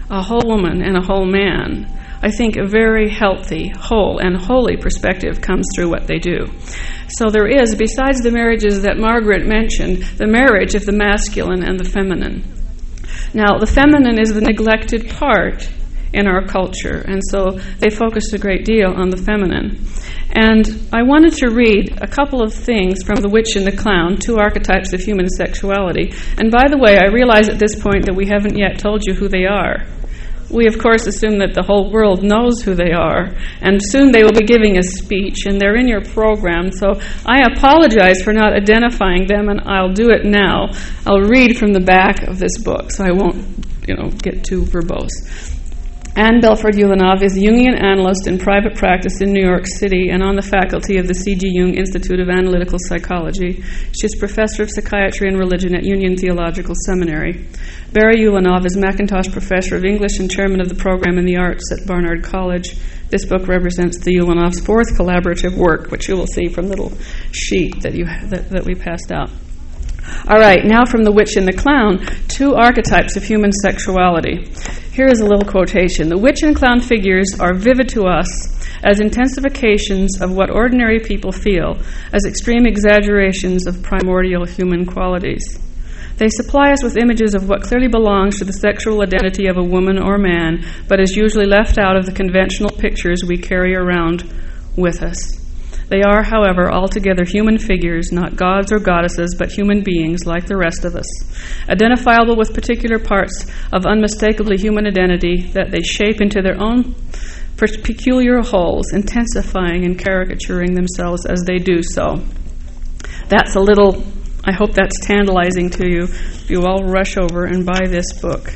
a whole woman and a whole man, I think a very healthy, whole, and holy perspective comes through what they do. So there is, besides the marriages that Margaret mentioned, the marriage of the masculine and the feminine. Now, the feminine is the neglected part in our culture, and so they focused a great deal on the feminine. And I wanted to read a couple of things from The Witch and the Clown, two archetypes of human sexuality. And by the way, I realize at this point that we haven't yet told you who they are. We, of course, assume that the whole world knows who they are, and soon they will be giving a speech, and they're in your program, so I apologize for not identifying them, and I'll do it now. I'll read from the back of this book, so I won't, get too verbose. Anne Belford Ulanov is a Jungian analyst in private practice in New York City and on the faculty of the C.G. Jung Institute of Analytical Psychology. She's professor of psychiatry and religion at Union Theological Seminary. Barry Ulanov is Mackintosh Professor of English and chairman of the program in the arts at Barnard College. This book represents the Ulanov's fourth collaborative work, which you will see from the little sheet that we passed out. All right, now from The Witch and the Clown, two archetypes of human sexuality. Here is a little quotation. The witch and clown figures are vivid to us as intensifications of what ordinary people feel, as extreme exaggerations of primordial human qualities. They supply us with images of what clearly belongs to the sexual identity of a woman or man, but is usually left out of the conventional pictures we carry around with us. They are, however, altogether human figures, not gods or goddesses, but human beings like the rest of us, identifiable with particular parts of unmistakably human identity that they shape into their own peculiar wholes, intensifying and caricaturing themselves as they do so. That's a little, I hope that's tantalizing to you. You all rush over and buy this book.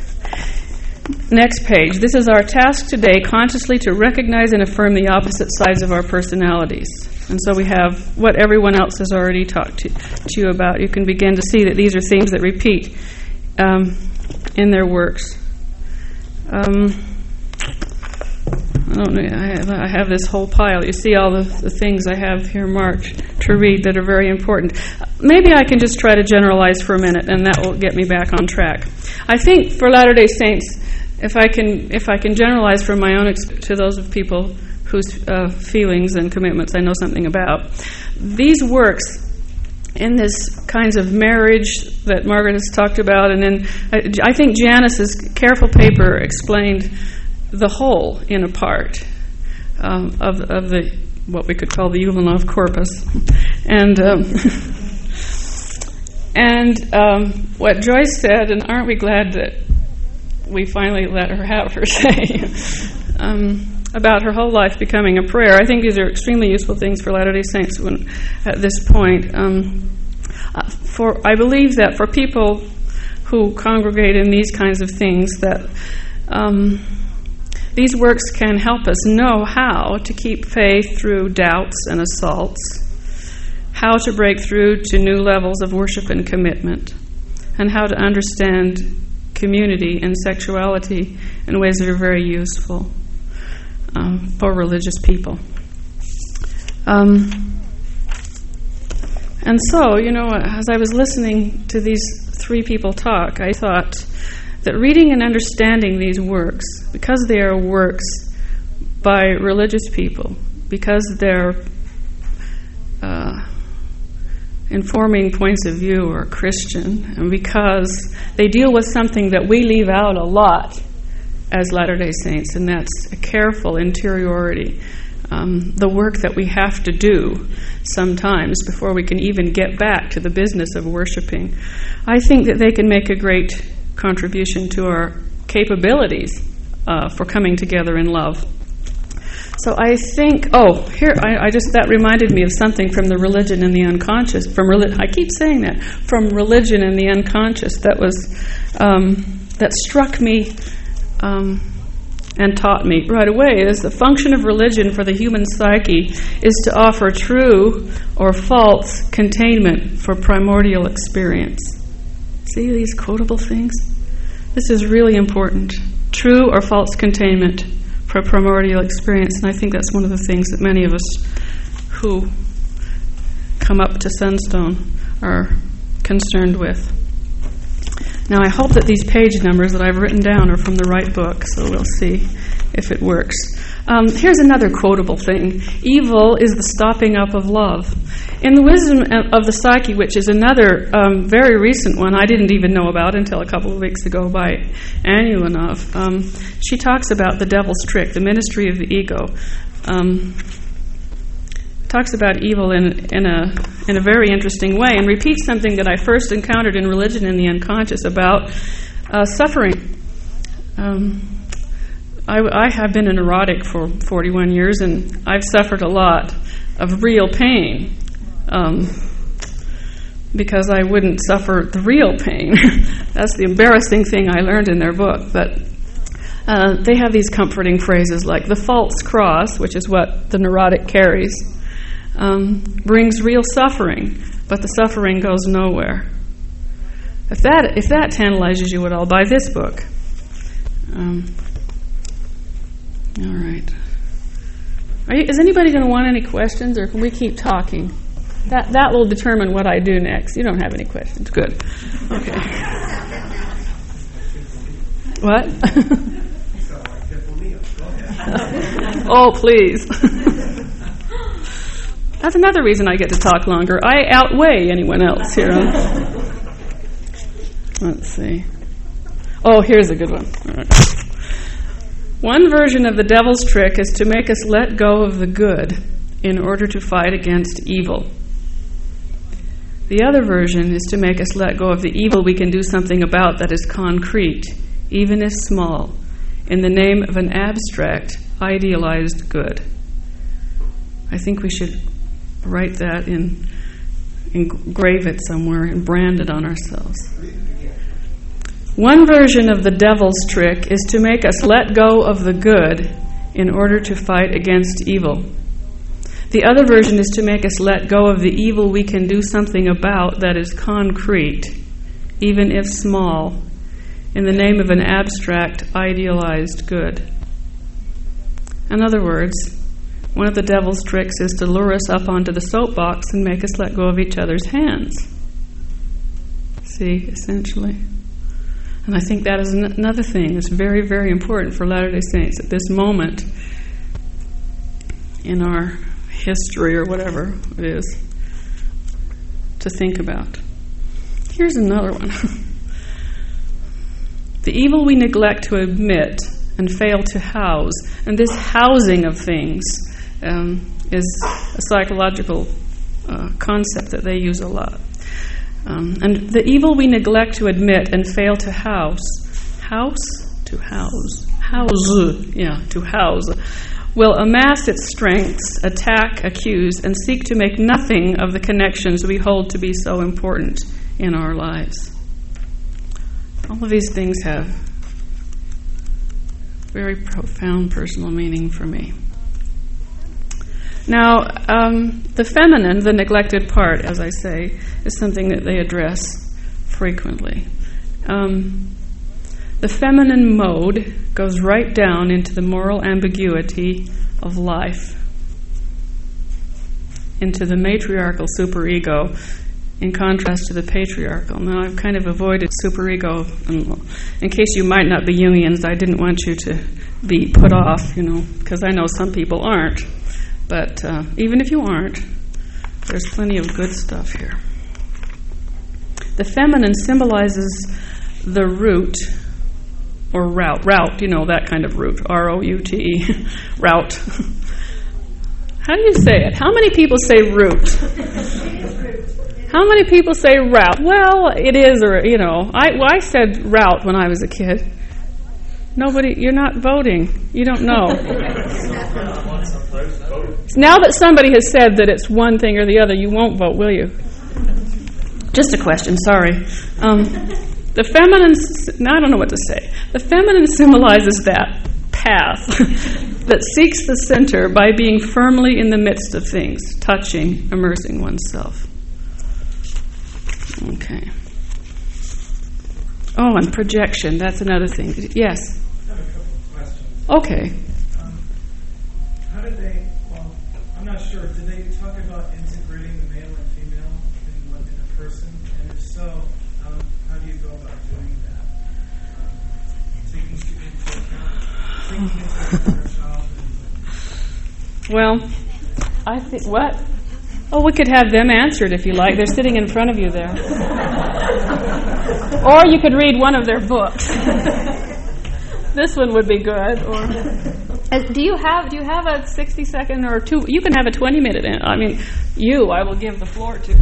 Next page. This is our task today, consciously to recognize and affirm the opposite sides of our personalities. And so we have what everyone else has already talked to you about. You can begin to see that these are themes that repeat in their works. I don't know. I have this whole pile. You see all the things I have here marked to read that are very important. Maybe I can just try to generalize for a minute, and that will get me back on track. I think for Latter-day Saints, if I can generalize from my own to those of people whose feelings and commitments I know something about, these works in this kinds of marriage that Margaret has talked about, and then I think Janice's careful paper explained the whole in a part of the what we could call the Ulanov corpus, and what Joyce said, and aren't we glad that we finally let her have her say about her whole life becoming a prayer. I think these are extremely useful things for Latter-day Saints at this point. I believe that for people who congregate in these kinds of things, that these works can help us know how to keep faith through doubts and assaults, how to break through to new levels of worship and commitment, and how to understand community and sexuality in ways that are very useful for religious people. And so, as I was listening to these three people talk, I thought that reading and understanding these works, because they are works by religious people, because they're informing points of view or Christian, and because they deal with something that we leave out a lot as Latter-day Saints, and that's a careful interiority, the work that we have to do sometimes before we can even get back to the business of worshiping. I think that they can make a great contribution to our capabilities for coming together in love. So I think, that reminded me of something from the Religion and the Unconscious. I keep saying that, from Religion and the Unconscious. That struck me and taught me right away is the function of religion for the human psyche is to offer true or false containment for primordial experience. See these quotable things? This is really important. True or false containment for primordial experience. And I think that's one of the things that many of us who come up to Sunstone are concerned with. Now, I hope that these page numbers that I've written down are from the right book, so we'll see if it works. Here's another quotable thing. Evil is the stopping up of love. In The Wisdom of the Psyche, which is another very recent one I didn't even know about until a couple of weeks ago by Anne Ulanov, she talks about the devil's trick, the ministry of the ego. Talks about evil in a very interesting way, and repeats something that I first encountered in Religion in the Unconscious about suffering. I have been a neurotic for 41 years, and I've suffered a lot of real pain because I wouldn't suffer the real pain. That's the embarrassing thing I learned in their book. But they have these comforting phrases like, the false cross, which is what the neurotic carries, brings real suffering, but the suffering goes nowhere. If that tantalizes you at all, buy this book. All right. Is anybody going to want any questions, or can we keep talking? That will determine what I do next. You don't have any questions. Good. Okay. What? Oh, please. That's another reason I get to talk longer. I outweigh anyone else here. Let's see. Oh, here's a good one. All right. One version of the devil's trick is to make us let go of the good in order to fight against evil. The other version is to make us let go of the evil we can do something about that is concrete, even if small, in the name of an abstract, idealized good. I think we should write that engrave it somewhere and brand it on ourselves. One version of the devil's trick is to make us let go of the good in order to fight against evil. The other version is to make us let go of the evil we can do something about that is concrete, even if small, in the name of an abstract, idealized good. In other words, one of the devil's tricks is to lure us up onto the soapbox and make us let go of each other's hands. See, essentially. And I think that is another thing that's very, very important for Latter-day Saints at this moment in our history or whatever it is to think about. Here's another one. The evil we neglect to admit and fail to house. And this housing of things is a psychological concept that they use a lot. And the evil we neglect to admit and fail to house, will amass its strengths, attack, accuse, and seek to make nothing of the connections we hold to be so important in our lives. All of these things have very profound personal meaning for me. Now, the feminine, the neglected part, as I say, is something that they address frequently. The feminine mode goes right down into the moral ambiguity of life, into the matriarchal superego, in contrast to the patriarchal. Now, I've kind of avoided superego. In case you might not be Jungians, I didn't want you to be put off, because I know some people aren't. But even if you aren't, there's plenty of good stuff here. The feminine symbolizes the root, or route, that kind of root, R-O-U-T-E, route. How do you say it? How many people say root? How many people say route? Well, it is, or, I said route when I was a kid. Nobody, you're not voting. You don't know. Now that somebody has said that it's one thing or the other, you won't vote, will you? Just a question, sorry. The feminine, now I don't know what to say. The feminine symbolizes that path that seeks the center by being firmly in the midst of things, touching, immersing oneself. Okay. Oh, and projection, that's another thing. Yes? I have a couple of questions. Okay. How did they, I'm not sure, did they talk about integrating the male and female in a person? And if so, how how do you go about doing that? Taking into account our childhood. Well, I think, what? Oh, we could have them answered if you like. They're sitting in front of you there. Or you could read one of their books. This one would be good. Or do you have a 60-second or two? You can have a 20-minute. I will give the floor to.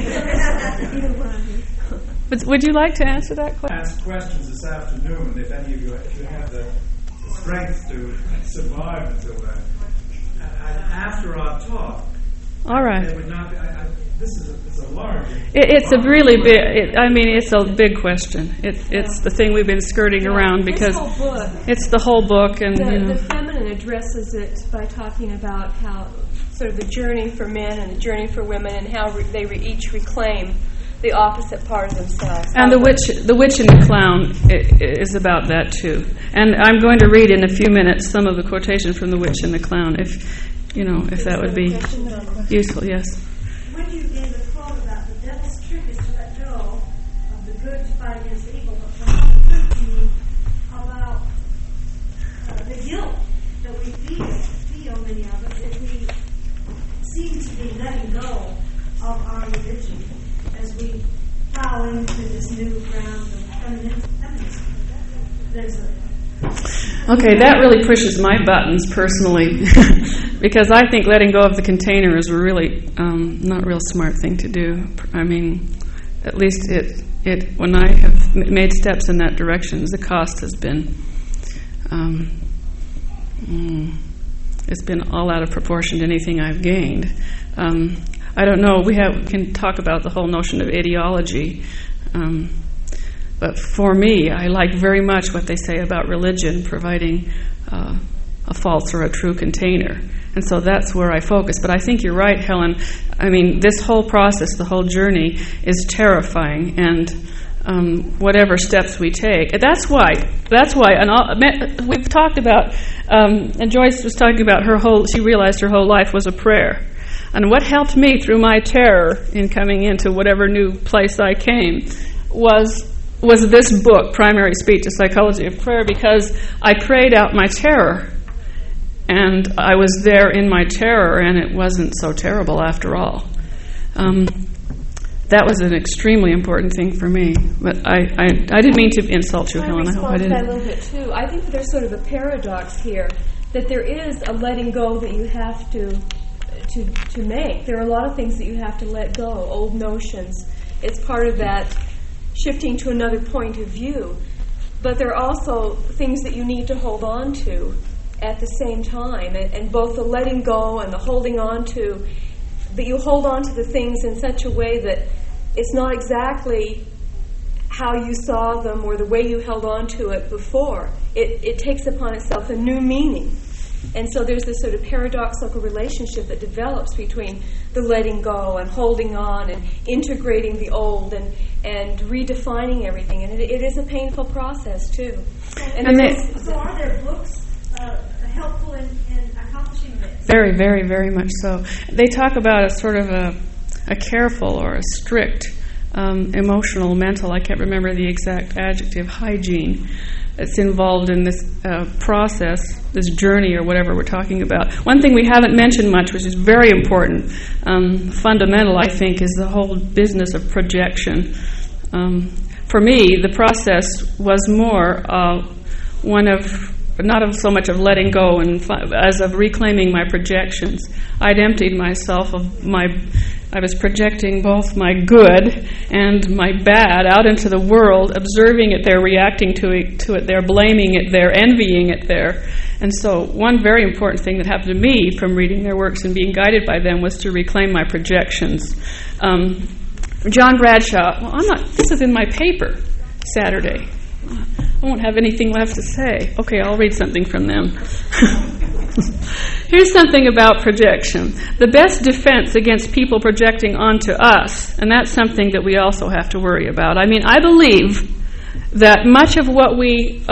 But would you like to answer that question? Ask questions this afternoon if any of you have the strength to survive until then. After our talk. All right. It would not be, this is a large. It's a really big. It's a big question. It's the thing we've been skirting around because this whole book, it's the whole book, and the feminine addresses it by talking about how sort of the journey for men and the journey for women, and how they each reclaim the opposite part of themselves. And the witch and the clown is about that too. And I'm going to read in a few minutes some of the quotation from the witch and the clown, if that would be useful. Yes. When you gave the quote about the devil's trick is to let go of the good to fight against the evil, but from what occurred to me about the guilt that we feel many of us, if we seem to be letting go of our religion as we plow into this new ground of feminism. Okay, that really pushes my buttons personally, because I think letting go of the container is really not a real smart thing to do. I mean, at least when I have made steps in that direction, the cost has been it's been all out of proportion to anything I've gained. I don't know. We can talk about the whole notion of ideology. But for me, I like very much what they say about religion providing a false or a true container. And so that's where I focus. But I think you're right, Helen. I mean, this whole process, the whole journey is terrifying. And whatever steps we take. That's why, and we've talked about, and Joyce was talking about she realized her whole life was a prayer. And what helped me through my terror in coming into whatever new place I came was this book, Primary Speech, A Psychology of Prayer, because I prayed out my terror. And I was there in my terror, and it wasn't so terrible after all. That was an extremely important thing for me. But I didn't mean to insult you, Helen. I hope I didn't. I respond to that a little bit, too. I think that there's sort of a paradox here, that there is a letting go that you have to make. There are a lot of things that you have to let go, old notions. It's part of that shifting to another point of view. But there are also things that you need to hold on to at the same time. And both the letting go and the holding on to, that you hold on to the things in such a way that it's not exactly how you saw them or the way you held on to it before. It takes upon itself a new meaning. And so there's this sort of paradoxical relationship that develops between the letting go and holding on and integrating the old and redefining everything. And it is a painful process, too. So are there books helpful in accomplishing this? Very, very, very much so. They talk about a sort of a careful or a strict emotional, mental, I can't remember the exact adjective, hygiene that's involved in this process, this journey or whatever we're talking about. One thing we haven't mentioned much, which is very important, fundamental, I think, is the whole business of projection. For me, the process was more one of, not of so much of letting go as of reclaiming my projections. I'd emptied myself of I was projecting both my good and my bad out into the world, observing it there, reacting to it there, blaming it there, envying it there. And so one very important thing that happened to me from reading their works and being guided by them was to reclaim my projections. John Bradshaw, this is in my paper Saturday. I won't have anything left to say. Okay, I'll read something from them. Here's something about projection. The best defense against people projecting onto us, and that's something that we also have to worry about. I mean, I believe that much of what we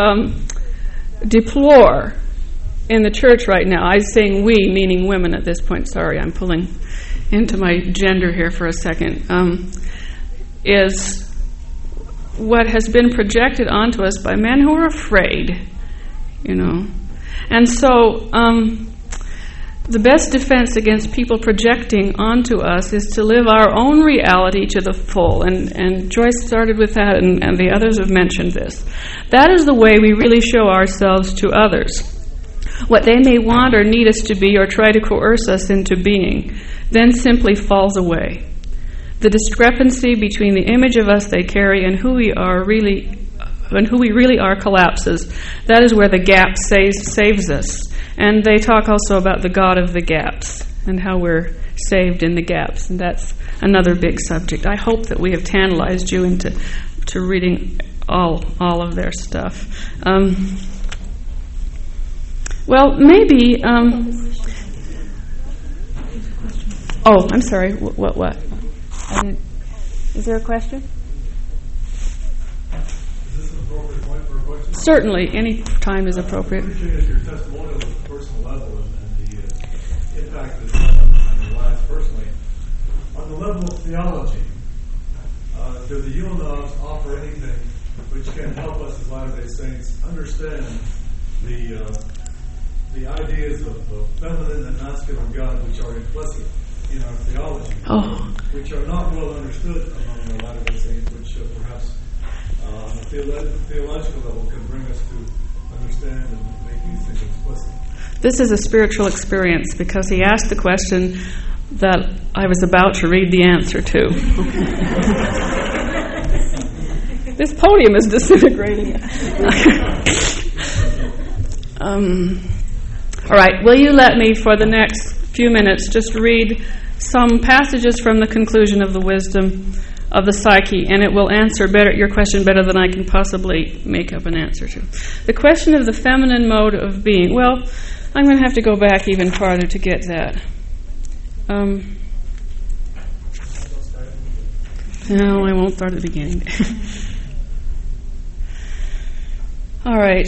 deplore in the church right now, I'm saying we, meaning women at this point, sorry, I'm pulling into my gender here for a second, is what has been projected onto us by men who are afraid, And so the best defense against people projecting onto us is to live our own reality to the full. And Joyce started with that, and the others have mentioned this. That is the way we really show ourselves to others. What they may want or need us to be or try to coerce us into being then simply falls away. The discrepancy between the image of us they carry and who we really are collapses. That is where the gap saves us. And they talk also about the God of the gaps and how we're saved in the gaps. And that's another big subject. I hope that we have tantalized you into reading all of their stuff. Well, maybe... oh, I'm sorry. What? Is there a question? Is this an appropriate point for a question? Certainly, any time is appropriate. I'm appreciating your testimonial at the personal level and the impact that on your lives personally. On the level of theology, do the Ulanovs offer anything which can help us as Latter-day Saints understand the ideas of feminine and masculine God which are implicit in our theology, which are not well understood among the Latter-day Saints, which perhaps on a theological level can bring us to understand and make these things explicit? This is a spiritual experience because he asked the question that I was about to read the answer to. This podium is disintegrating. All right, will you let me, for the next few minutes, just read some passages from the conclusion of the wisdom of the psyche, and it will answer your question better than I can possibly make up an answer to. The question of the feminine mode of being. Well, I'm going to have to go back even farther to get that. No, I won't start at the beginning. All right.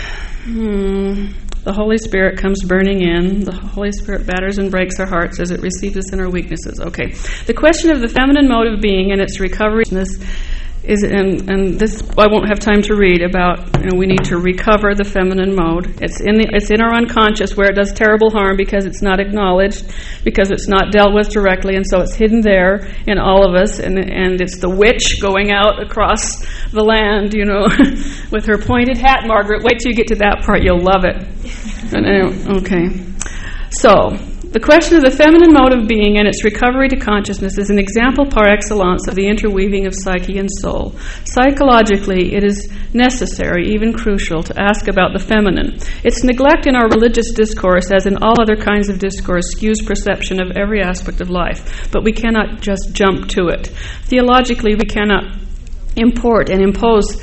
The Holy Spirit comes burning in. The Holy Spirit batters and breaks our hearts as it receives us in our weaknesses. Okay. The question of the feminine mode of being and its recovery is, and this I won't have time to read about. We need to recover the feminine mode. It's in our unconscious where it does terrible harm because it's not acknowledged, because it's not dealt with directly, and so it's hidden there in all of us. And it's the witch going out across the land, with her pointed hat. Margaret, wait till you get to that part; you'll love it. Okay, so. The question of the feminine mode of being and its recovery to consciousness is an example par excellence of the interweaving of psyche and soul. Psychologically, it is necessary, even crucial, to ask about the feminine. Its neglect in our religious discourse, as in all other kinds of discourse, skews perception of every aspect of life, but we cannot just jump to it. Theologically, we cannot import and impose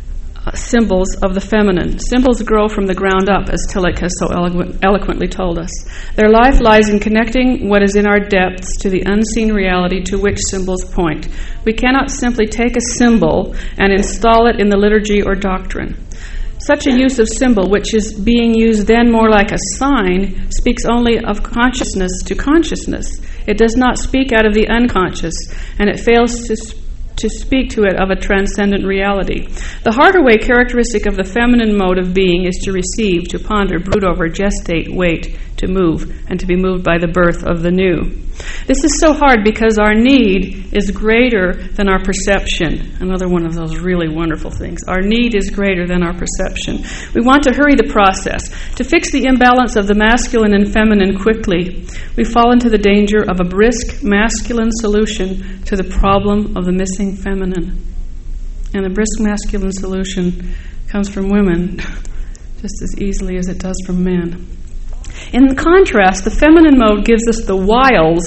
symbols of the feminine. Symbols grow from the ground up, as Tillich has so eloquently told us. Their life lies in connecting what is in our depths to the unseen reality to which symbols point. We cannot simply take a symbol and install it in the liturgy or doctrine. Such a use of symbol, which is being used then more like a sign, speaks only of consciousness to consciousness. It does not speak out of the unconscious, and it fails to speak to it of a transcendent reality. The harder way characteristic of the feminine mode of being is to receive, to ponder, brood over, gestate, wait, to move, and to be moved by the birth of the new. This is so hard because our need is greater than our perception. Another one of those really wonderful things. Our need is greater than our perception. We want to hurry the process. To fix the imbalance of the masculine and feminine quickly, we fall into the danger of a brisk masculine solution to the problem of the missing feminine. And the brisk masculine solution comes from women just as easily as it does from men. In contrast, the feminine mode gives us the wiles,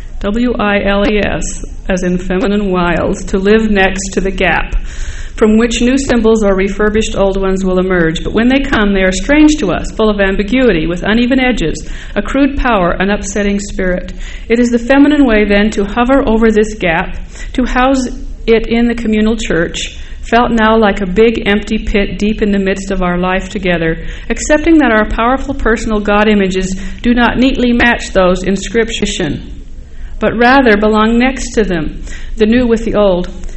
W-I-L-E-S, as in feminine wiles, to live next to the gap, from which new symbols or refurbished old ones will emerge. But when they come, they are strange to us, full of ambiguity, with uneven edges, a crude power, an upsetting spirit. It is the feminine way, then, to hover over this gap, to house it in the communal church, felt now like a big empty pit deep in the midst of our life together, accepting that our powerful personal God images do not neatly match those in Scripture, but rather belong next to them, the new with the old.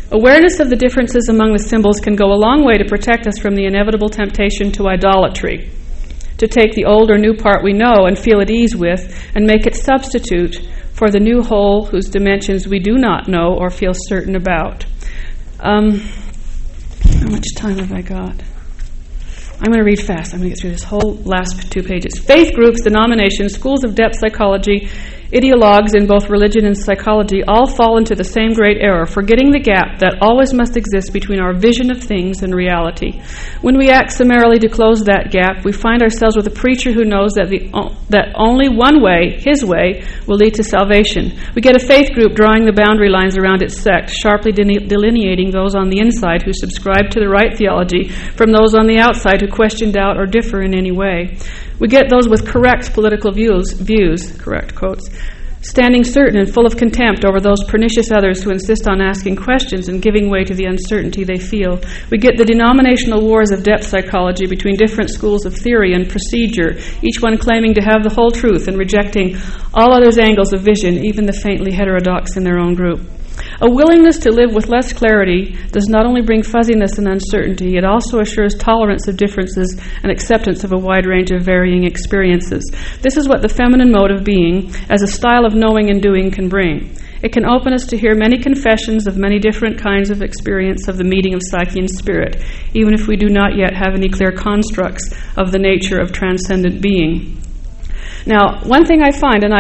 Awareness of the differences among the symbols can go a long way to protect us from the inevitable temptation to idolatry, to take the old or new part we know and feel at ease with and make it substitute for the new whole whose dimensions we do not know or feel certain about. How much time have I got? I'm going to read fast. I'm going to get through this whole last 2 pages. Faith groups, denominations, schools of depth psychology, ideologues in both religion and psychology all fall into the same great error, forgetting the gap that always must exist between our vision of things and reality. When we act summarily to close that gap, we find ourselves with a preacher who knows that that only one way, his way, will lead to salvation. We get a faith group drawing the boundary lines around its sect, sharply delineating those on the inside who subscribe to the right theology from those on the outside who question, doubt, or differ in any way. We get those with correct political views, correct quotes, standing certain and full of contempt over those pernicious others who insist on asking questions and giving way to the uncertainty they feel. We get the denominational wars of depth psychology between different schools of theory and procedure, each one claiming to have the whole truth and rejecting all others' angles of vision, even the faintly heterodox in their own group. A willingness to live with less clarity does not only bring fuzziness and uncertainty, it also assures tolerance of differences and acceptance of a wide range of varying experiences. This is what the feminine mode of being, as a style of knowing and doing, can bring. It can open us to hear many confessions of many different kinds of experience of the meeting of psyche and spirit, even if we do not yet have any clear constructs of the nature of transcendent being. Now, one thing I find, and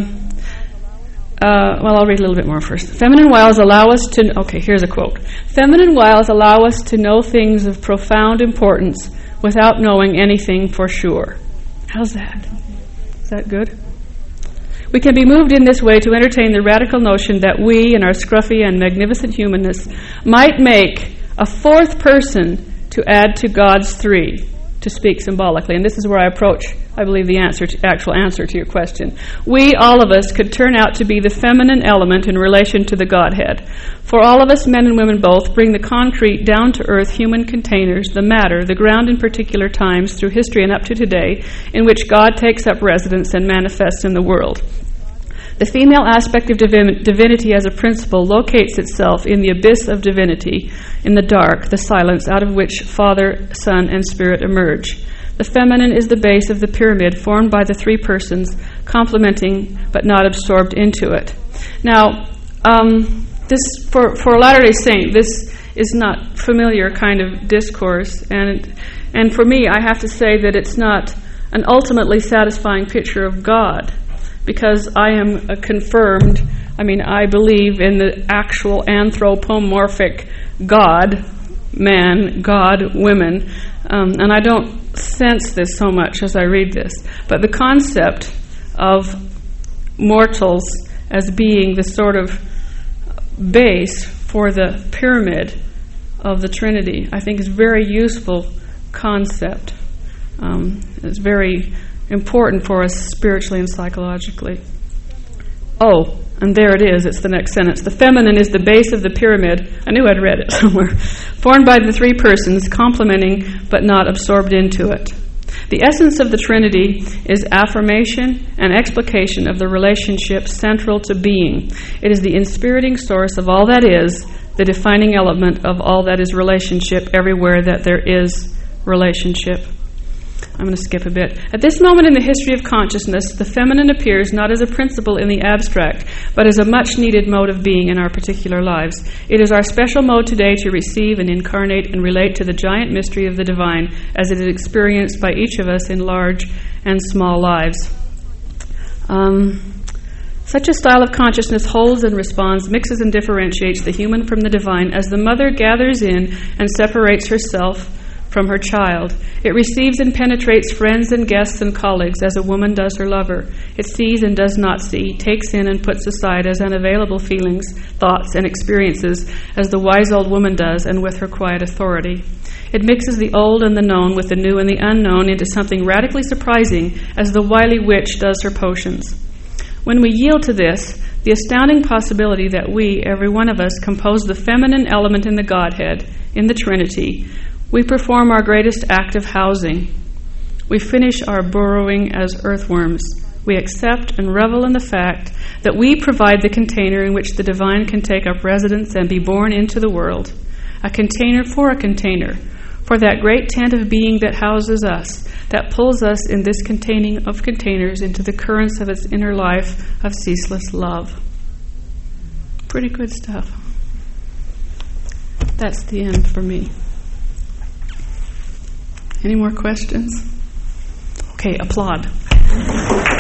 I'll read a little bit more first. Feminine wiles allow us to... Okay, here's a quote. Feminine wiles allow us to know things of profound importance without knowing anything for sure. How's that? Is that good? We can be moved in this way to entertain the radical notion that we, in our scruffy and magnificent humanness, might make a fourth person to add to God's three, to speak symbolically. And this is where I approach, I believe, the actual answer to your question. We, all of us, could turn out to be the feminine element in relation to the Godhead. For all of us, men and women both, bring the concrete, down-to-earth human containers, the matter, the ground in particular times, through history and up to today, in which God takes up residence and manifests in the world. The female aspect of divinity as a principle locates itself in the abyss of divinity, in the dark, the silence out of which Father, Son, and Spirit emerge. The feminine is the base of the pyramid formed by the three persons, complementing but not absorbed into it. Now, this for a Latter-day Saint, this is not familiar kind of discourse, and for me, I have to say that it's not an ultimately satisfying picture of God, because I am I believe in the actual anthropomorphic God, man, God, women, and I don't sense this so much as I read this. But the concept of mortals as being the sort of base for the pyramid of the Trinity, I think is a very useful concept. It's very important for us spiritually and psychologically. Oh, and there it is. It's the next sentence. The feminine is the base of the pyramid. I knew I'd read it somewhere. Formed by the three persons, complementing but not absorbed into it. The essence of the Trinity is affirmation and explication of the relationship central to being. It is the inspiriting source of all that is, the defining element of all that is relationship everywhere that there is relationship. I'm going to skip a bit. At this moment in the history of consciousness, the feminine appears not as a principle in the abstract, but as a much-needed mode of being in our particular lives. It is our special mode today to receive and incarnate and relate to the giant mystery of the divine as it is experienced by each of us in large and small lives. Such a style of consciousness holds and responds, mixes and differentiates the human from the divine as the mother gathers in and separates herself from her child. It receives and penetrates friends and guests and colleagues as a woman does her lover. It sees and does not see, takes in and puts aside as unavailable feelings, thoughts, and experiences as the wise old woman does, and with her quiet authority. It mixes the old and the known with the new and the unknown into something radically surprising as the wily witch does her potions. When we yield to this, the astounding possibility that we, every one of us, compose the feminine element in the Godhead, in the Trinity, we perform our greatest act of housing. We finish our burrowing as earthworms We accept and revel in the fact that we provide the container in which the divine can take up residence and be born into the world, a container, for that great tent of being that houses us, that pulls us in this containing of containers into the currents of its inner life of ceaseless love. Pretty good stuff. That's the end for me. Any more questions? Okay, applaud.